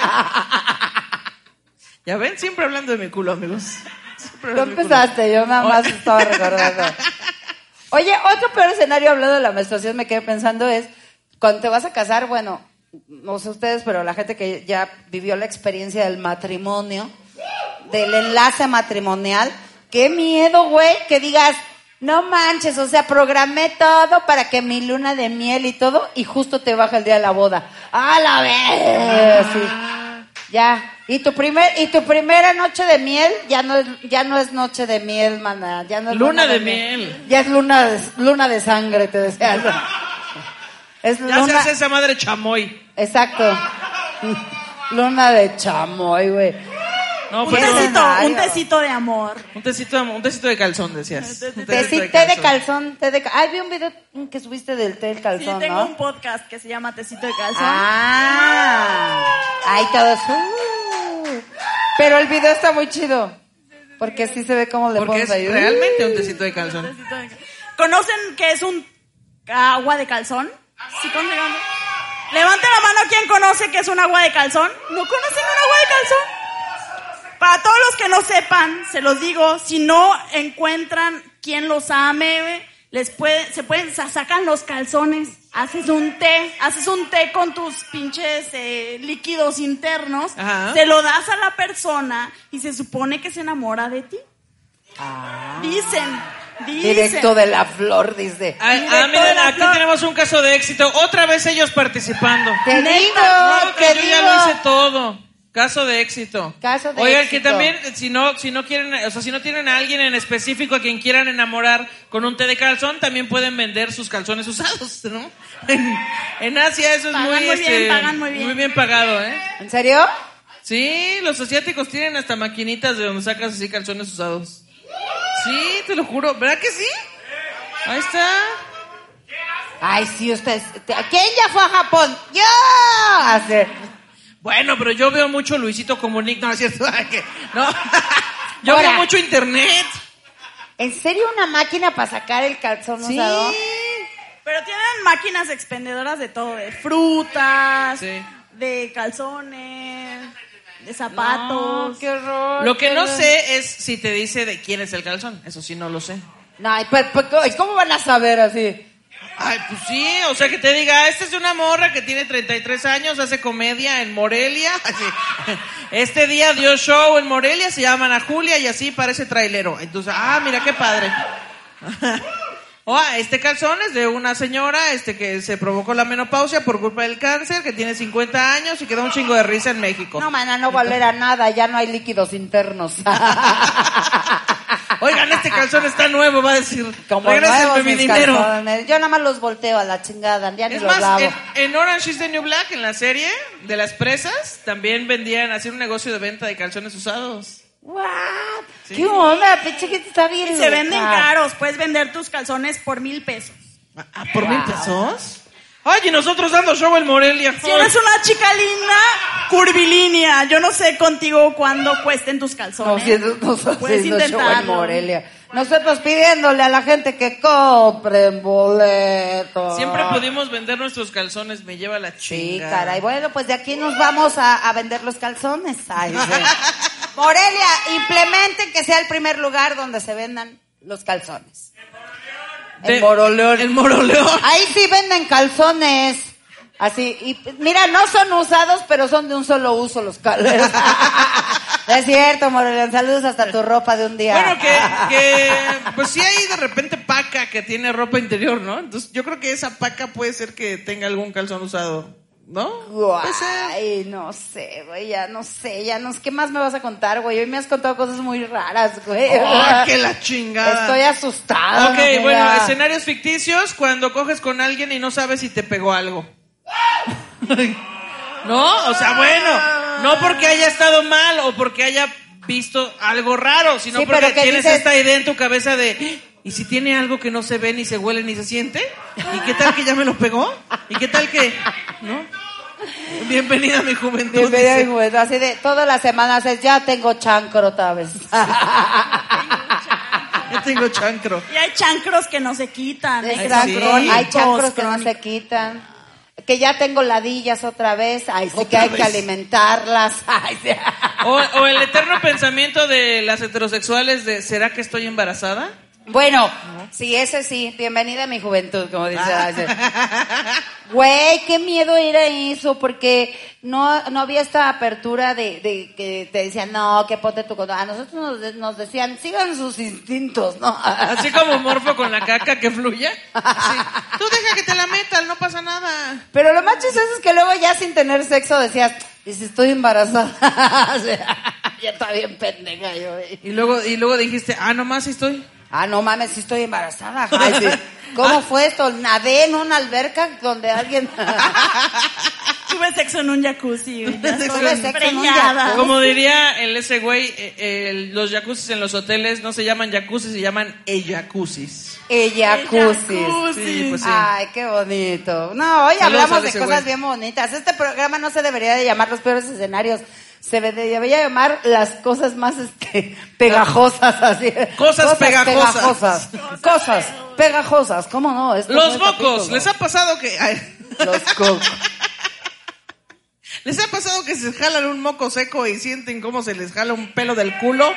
Ya ven, siempre hablando de mi culo, amigos. Siempre Tú hablando de mi culo. empezaste, yo nada más estaba recordando. Oye, otro peor escenario hablando de la menstruación, me quedé pensando es, cuando te vas a casar, bueno, no sé ustedes, pero la gente que ya vivió la experiencia del matrimonio, del enlace matrimonial, qué miedo, güey, que digas, no manches, o sea, programé todo para que mi luna de miel y todo, y justo te baja el día de la boda. ¡A la vez! Sí. Ya. Y tu primera noche de miel ya no es noche de miel, mana. Ya no es Luna de miel. Ya es luna de sangre, te decía. Es Ya se luna. hace esa madre chamoy. Exacto. Luna de chamoy, güey. No, Un pero escenario. tecito de amor. un tecito de calzón, decías. Un Té de calzón, Ay, vi un video que subiste del té de Sí, calzón, tengo ¿no? un podcast que se llama Tecito de Calzón. Ah. Ahí todos. Pero el video está muy chido. Porque sí se ve cómo le Porque pones es ahí. realmente un tecito de calzón. Tecito de calzón. ¿Conocen qué es un agua de calzón? ¿Sí conocen? Levante la mano quien conoce qué es un agua de calzón. ¿No conocen un agua de calzón? Para todos los que no sepan, se los digo, si no encuentran quien los ame, sacan los calzones, haces un té con tus pinches líquidos internos, Ajá. te lo das a la persona y se supone que se enamora de ti. Dicen. Directo de la flor, dice. Miren, aquí tenemos un caso de éxito. Otra vez ellos participando. Te digo, No, que te yo digo. ya lo hice todo. Caso de éxito. Caso de Oigan, éxito. que también, si no quieren, o sea, si no tienen a alguien en específico a quien quieran enamorar con un té de calzón, también pueden vender sus calzones usados, ¿no? En Asia eso es Pagan muy bien, pagan muy bien. muy bien pagado, ¿eh? ¿En serio? Sí, los asiáticos tienen hasta maquinitas de donde sacas así calzones usados. Sí, te lo juro. ¿Verdad que sí? Ahí está. Ay, sí, ustedes. ¿Quién ya fue a Japón? ¡Yo! Así. Bueno, pero yo veo mucho Luisito Comunica. No, es cierto. No. Yo Ahora. veo mucho internet. ¿En serio una máquina para sacar el calzón Sí. usado? Pero tienen máquinas expendedoras de todo, de frutas, Sí. de calzones, de zapatos. No, qué horror. Lo que qué no horror. sé es si te dice de quién es el calzón. Eso sí no lo sé. No, pero, ¿cómo van a saber así? Ay, pues sí, o sea que te diga, esta es de una morra que tiene 33 años, hace comedia en Morelia. Así. Este día dio show en Morelia, se llaman a Julia y así parece trailero. Entonces, mira qué padre. Este calzón es de una señora que se provocó la menopausia por culpa del cáncer, que tiene 50 años y que da un chingo de risa en México. No, mana, no valerá nada, ya no hay líquidos internos. Oigan, este calzón está nuevo, va a decir. Como Regrésenme nuevos mi mis dinero. calzones. Yo nada más los volteo a la chingada, ya ni Es los más, lavo. en Orange is the New Black, en la serie de las presas, también hacían un negocio de venta de calzones usados. What? ¿Qué onda? Pinche que está bien Y se loca. venden caros. Puedes vender tus calzones por $1,000. ¿Por Wow. $1,000? Ay, y nosotros dando show en Morelia. Si eres una chica linda, curvilínea. Yo no sé contigo cuándo cuesten tus No, calzones. si nos Puedes haciendo show en intentarlo. Morelia. Nosotros pidiéndole a la gente que compren boletos. Siempre pudimos vender nuestros calzones, me lleva la Sí, chinga. caray. Bueno, pues de aquí nos vamos a vender los calzones. Ay, sí. Morelia, implementen que sea el primer lugar donde se vendan los calzones. En Moroleón. En Moroleón. Ahí sí venden calzones. Así, y mira, no son usados, pero son de un solo uso los calzones. No es cierto, Moroleón. Saludos hasta tu ropa de un día. Bueno, pues sí hay de repente paca que tiene ropa interior, ¿no? Entonces yo creo que esa paca puede ser que tenga algún calzón usado, ¿no? Puede ser. Ay, no sé, güey, ya no sé, ¿qué más me vas a contar, güey? Hoy me has contado cosas muy raras, güey. ¡Oh, que la chingada! Estoy asustada. Ok, amiga. bueno, escenarios ficticios cuando coges con alguien y no sabes si te pegó algo. ¿No? O sea, bueno, no porque haya estado mal o porque haya visto algo raro, sino Sí, porque pero ¿qué tienes dices? esta idea en tu cabeza de, ¿y si tiene algo que no se ve, ni se huele, ni se siente? ¿Y qué tal que ya me lo pegó? ¿Y qué tal que, no? Bienvenida a mi juventud. Bienvenida, dice. güey, así de todas las semanas es, ya tengo chancro otra vez. Ya tengo chancro. Y hay chancros que no se quitan. Exacto. sí. Hay chancros que no Crónicos. se quitan. Que ya tengo ladillas otra vez. Ay, sí que Otra hay vez. que alimentarlas. Ay, sí. O el eterno pensamiento de las heterosexuales de, ¿será que estoy embarazada? Bueno, sí, ese sí. Bienvenida a mi juventud, como dice. Ay, sí. Güey, qué miedo era eso, porque no había esta apertura de que te decían, no, que ponte tu condón. A nosotros nos decían, sigan sus instintos, ¿no? Así como Morfo con la caca que fluya. Así, tú deja que te la metan, no pasa nada. Pero lo más chistoso es que luego ya sin tener sexo decías, dices, estoy embarazada. O sea, ya está bien pendeja yo. Güey. Y luego dijiste, nomás sí estoy. Ah, no mames, sí estoy embarazada. Ay, sí. ¿Cómo fue esto? Nadé en una alberca donde alguien... Tuve sexo en un jacuzzi. güey. Ya Tuve estoy sexo en un preñada. jacuzzi. Como diría ese güey, los jacuzzis en los hoteles no se llaman jacuzzi, se llaman eyacuzzis. Eyacusis. Sí, pues sí. Ay, qué bonito. No, hoy Saludos hablamos a de ese cosas güey. bien bonitas. Este programa no se debería de llamar Los Peores Escenarios. Se debería llamar las cosas más pegajosas. Así. Cosas pegajosas. Cosas pegajosas. ¿Cómo no? Esto Los fue mocos, capítulo. ¿les ha pasado que... Los cocos. ¿Les ha pasado que se jalan un moco seco y sienten cómo se les jala un pelo del culo?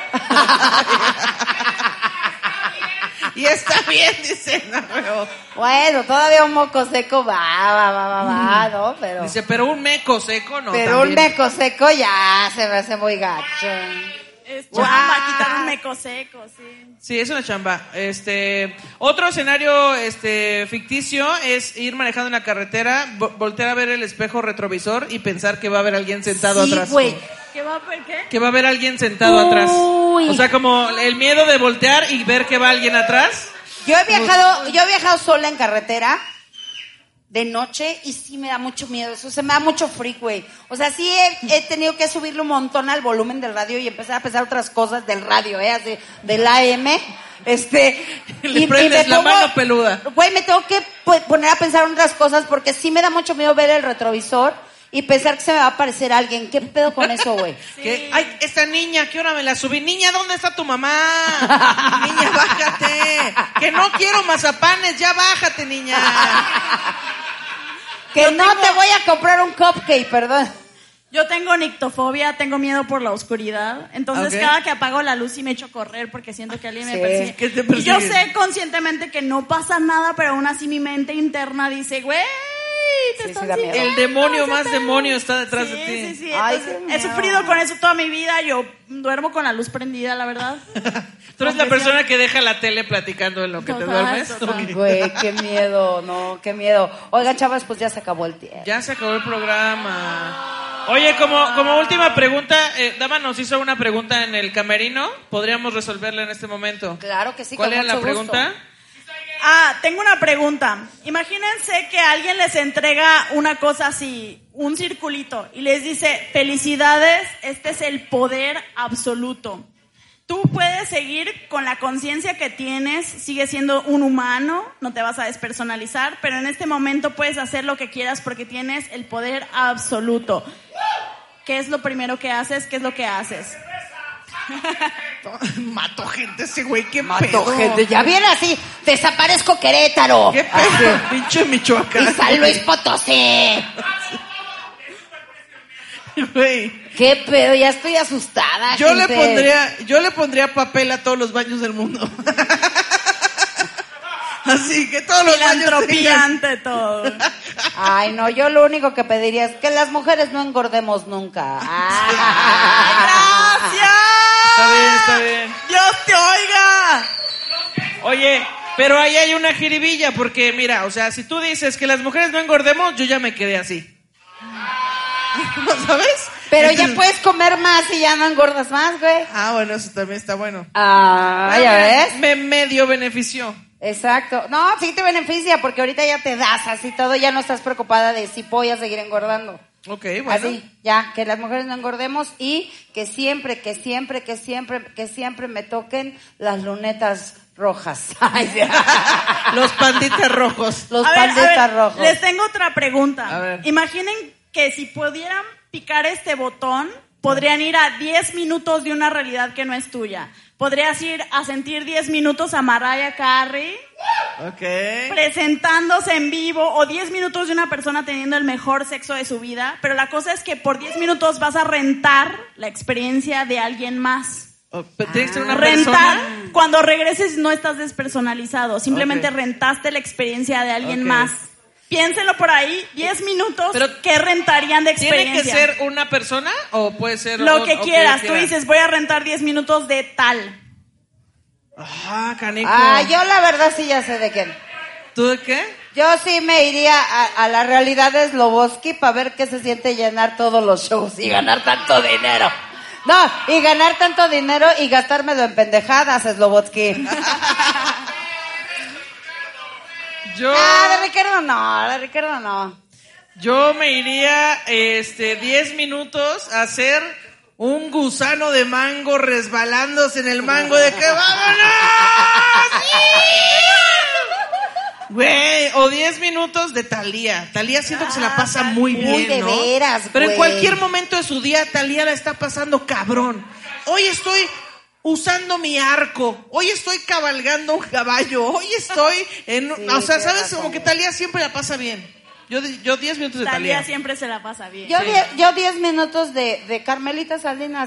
Y está bien, dicen. No, pero- Bueno, todavía un moco seco va, ¿no? Pero... Dice, pero un meco seco no. Pero un también. meco seco ya se me hace muy gacho. Es chamba, quitar un meco seco, sí. Sí, es una chamba. Otro escenario ficticio es ir manejando en la carretera, voltear a ver el espejo retrovisor y pensar que va a haber alguien sentado atrás. Güey. ¿Qué va a ver qué? Que va a haber alguien sentado atrás. O sea, como el miedo de voltear y ver que va alguien atrás. Yo he viajado sola en carretera de noche y sí me da mucho miedo, eso se me da mucho freak, güey. O sea, sí he tenido que subirle un montón al volumen del radio y empezar a pensar otras cosas del radio, así, del AM. Le prendes la mano peluda. Güey, me tengo que poner a pensar en otras cosas porque sí me da mucho miedo ver el retrovisor y pensar que se me va a aparecer alguien. ¿Qué pedo con eso, güey? Sí. Ay, esta niña, ¿qué hora me la subí? Niña, ¿dónde está tu mamá? Niña, bájate. Que no quiero mazapanes, ya bájate, niña. Que no te voy a comprar un cupcake, perdón. Yo tengo nictofobia, tengo miedo por la oscuridad. Entonces, cada que apago la luz sí me echo a correr porque siento que alguien me persigue. ¿Qué te persigue? Y yo sé conscientemente que no pasa nada, pero aún así mi mente interna dice, güey, te están da miedo. El demonio más demonio está detrás de ti. Sí. Ay, Entonces, he sufrido con eso toda mi vida. Yo duermo con la luz prendida, la verdad. ¿Tú eres la persona que deja la tele platicando en lo que te duermes? Total. Güey, qué miedo, no, qué miedo. Oigan, chavas, pues ya se acabó el tiempo. Ya se acabó el programa. Oye, como última pregunta, Dama nos hizo una pregunta en el camerino. ¿Podríamos resolverla en este momento? Claro que sí, ¿Cuál con era la mucho gusto. pregunta? Tengo una pregunta. Imagínense que alguien les entrega una cosa así, un circulito, y les dice, felicidades, este es el poder absoluto. Tú puedes seguir con la conciencia que tienes, sigues siendo un humano, no te vas a despersonalizar, pero en este momento puedes hacer lo que quieras porque tienes el poder absoluto. ¿Qué es lo primero que haces? ¿Qué es lo que haces? Mato gente ese güey, qué Mato pedo. gente, ya viene así, desaparezco Querétaro. Qué pedo, pinche Michoacán. Y San Luis Potosí. Güey. Qué pedo, ya estoy asustada, Yo gente. le pondría papel a todos los baños del mundo. Así que todos los baños Filantropía tengan- ante todo. Ay, no, yo lo único que pediría es que las mujeres no engordemos nunca. ¡Gracias! Está bien. ¡Dios te oiga! Oye, pero ahí hay una jiribilla, porque mira, o sea, si tú dices que las mujeres no engordemos, yo ya me quedé así. ¿Sabes? Pero Entonces- ya puedes comer más y ya no engordas más, güey. Bueno, eso también está bueno. Ya ves. Me medio benefició. Exacto. No, sí te beneficia porque ahorita ya te das así todo, ya no estás preocupada de si voy a seguir engordando. Ok, bueno. Así, ya, que las mujeres no engordemos y que siempre me toquen las lunetas rojas. Ay, sí. Los panditas rojos. Los A ver, panditas rojos. les tengo otra pregunta. A ver. Imaginen que si pudieran picar este botón, podrían ir a 10 minutos de una realidad que no es tuya. Podrías ir a sentir 10 minutos a Mariah Carey Ok. presentándose en vivo o 10 minutos de una persona teniendo el mejor sexo de su vida, pero la cosa es que por 10 minutos vas a rentar la experiencia de alguien más. Tienes que ser una Rentar, persona. cuando regreses no estás despersonalizado, simplemente Ok. rentaste la experiencia de alguien Ok. más. Piénsenlo por ahí, 10 minutos, Pero ¿qué rentarían de experiencia? ¿Tiene que ser una persona o puede ser Lo que o quieras, tú quiera? dices, voy a rentar 10 minutos de tal. Canico. Yo la verdad sí ya sé de quién. ¿Tú de qué? Yo sí me iría a la realidad de Slobodsky para ver qué se siente llenar todos los shows y ganar tanto dinero. No, y ganar tanto dinero y gastármelo en pendejadas, Slobodsky. De Ricardo no. Yo me iría 10 minutos a hacer un gusano de mango resbalándose en el mango de que ¡vámonos! Güey, o 10 minutos de Thalía. Thalía siento que se la pasa muy bien, Uy, de ¿no? veras, Pero en güey. cualquier momento de su día, Thalía la está pasando cabrón. Hoy estoy usando mi arco. Hoy estoy cabalgando un caballo. Hoy estoy en... Sí, o sea, tienes ¿sabes? razón, Como que güey. Thalía siempre la pasa bien. Yo 10 minutos de Talía Thalía. siempre se la pasa bien. Yo 10 minutos de Carmelita Salinas.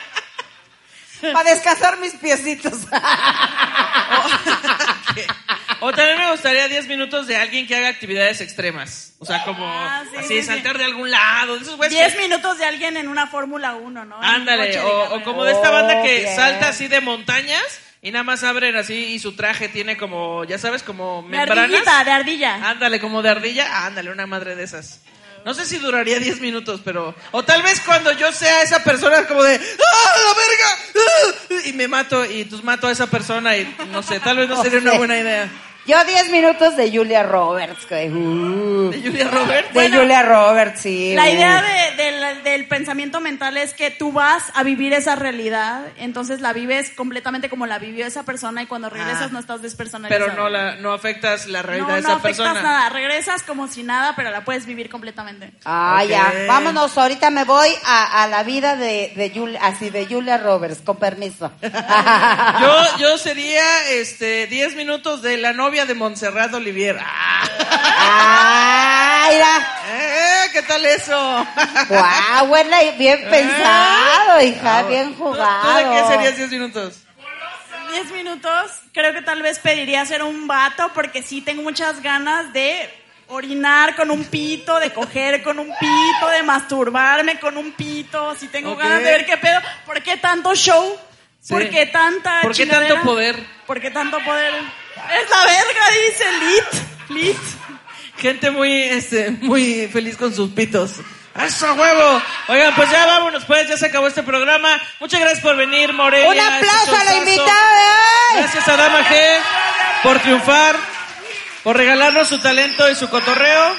Para descansar mis piecitos. O también me gustaría 10 minutos de alguien que haga actividades extremas. O sea, como sí, así, sí, saltar de algún lado. De esos güeyes 10 que- minutos de alguien en una Fórmula 1, ¿no? En un Ándale, coche de o carrera. como de esta banda que bien. salta así de montañas y nada más abren así y su traje tiene como, ya sabes, como De membranas. ardillita, de ardilla. Ándale, como de ardilla. Ándale, una madre de esas. No sé si duraría 10 minutos, pero... O tal vez cuando yo sea esa persona como de... ¡Ah, la verga! ¡Ah! Y me mato, y pues mato a esa persona y no sé, tal vez no sería una buena idea. Yo 10 minutos de Julia Roberts, güey. ¿De Julia Roberts? De Julia Roberts, sí. La idea del pensamiento mental es que tú vas a vivir esa realidad, entonces la vives completamente como la vivió esa persona y cuando regresas no estás despersonalizado. Pero no afectas la realidad no, de esa no afectas persona. nada, regresas como si nada, pero la puedes vivir completamente. Ah, Ok. ya. Vámonos, ahorita me voy a la vida de Julia, así de Julia Roberts, con permiso. Yo sería 10 minutos de la novia de Montserrat Olivier. Ah, mira. ¿Qué tal eso? Guau, buena y bien pensado, hija, bien ¿Tú jugado. de qué serías 10 minutos? 10 minutos, creo que tal vez pediría ser un vato porque sí tengo muchas ganas de orinar con un pito, de coger con un pito, de masturbarme con un pito, sí tengo Ok. ganas de ver qué pedo, ¿por qué tanto show? Sí. ¿Por qué tanta ¿Por qué chingadera? tanto poder? ¿Por qué tanto poder? Es la verga, dice Lit. Gente muy feliz con sus pitos. ¡Eso, huevo! Oigan, pues ya vámonos, pues, ya se acabó este programa. Muchas gracias por venir, Morelia. Un aplauso a la Este showzazo. invitada. Gracias a Dama G por triunfar, por regalarnos su talento y su cotorreo.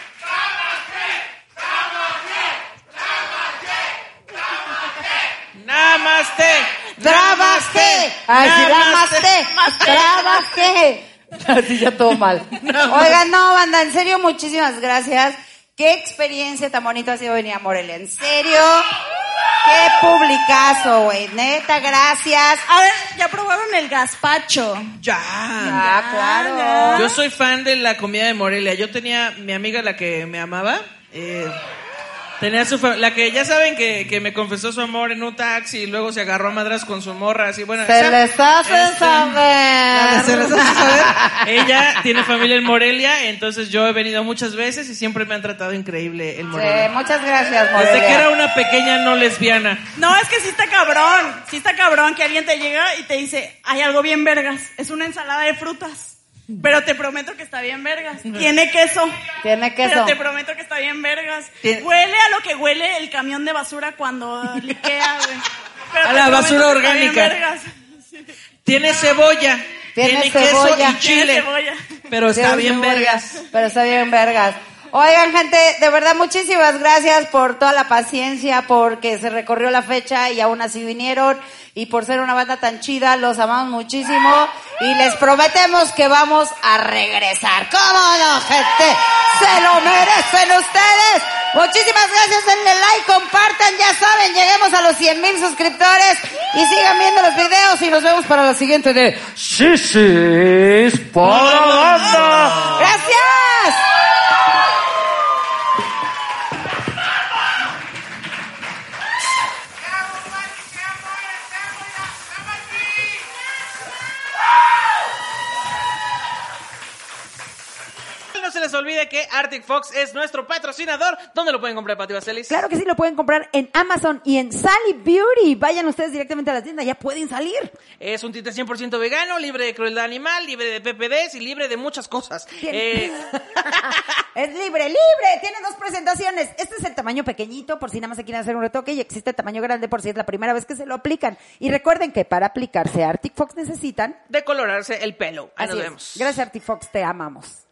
Namaste. Trabajé, así Namaste. trabajé. Así ya todo mal. Oigan, no, banda, en serio, muchísimas gracias. Qué experiencia tan bonita ha sido venir a Morelia. En serio, qué publicazo, güey. Neta, gracias. A ver, ¿ya probaron el gazpacho? Ya. Ah, claro. Yo soy fan de la comida de Morelia. Yo tenía mi amiga, la que me amaba, tenía la que ya saben que me confesó su amor en un taxi y luego se agarró a madras con su morra, así, bueno. Se les hace saber. Se les hace saber. Ella tiene familia en Morelia, entonces yo he venido muchas veces y siempre me han tratado increíble en Morelia. Sí, muchas gracias, Desde Morelia. que era una pequeña no lesbiana. No, es que sí está cabrón que alguien te llega y te dice, hay algo bien vergas, es una ensalada de frutas, pero te prometo que está bien vergas, tiene queso. Tiene queso. Pero te prometo que está bien vergas. Tiene- Huele a lo que huele el camión de basura cuando liquea, güey. Pero A te la prometo basura que está bien orgánica. vergas. Tiene cebolla, Tiene queso cebolla. y chile, Tiene cebolla. pero está Sí, bien muy vergas. Pero está bien vergas. Oigan, gente, de verdad, muchísimas gracias por toda la paciencia, porque se recorrió la fecha y aún así vinieron, y por ser una banda tan chida, los amamos muchísimo, y les prometemos que vamos a regresar. ¿Cómo no, gente? ¡Se lo merecen ustedes! Muchísimas gracias, denle like, compartan, ya saben, lleguemos a los 100,000 suscriptores, y sigan viendo los videos, y nos vemos para la siguiente de Sisis para banda. ¡Gracias! No se les olvide que Arctic Fox es nuestro patrocinador. ¿Dónde lo pueden comprar, Pati Vaselis? Claro que sí, lo pueden comprar en Amazon y en Sally Beauty. Vayan ustedes directamente a la tienda, ya pueden salir. Es un tinte 100% vegano, libre de crueldad animal, libre de PPDs y libre de muchas cosas. Es libre. Tiene 2 presentaciones. Este es el tamaño pequeñito, por si nada más se quieren hacer un retoque, y existe el tamaño grande por si es la primera vez que se lo aplican. Y recuerden que para aplicarse Arctic Fox necesitan... Decolorarse el pelo. Ahí nos Así es. vemos. Gracias, Arctic Fox, te amamos.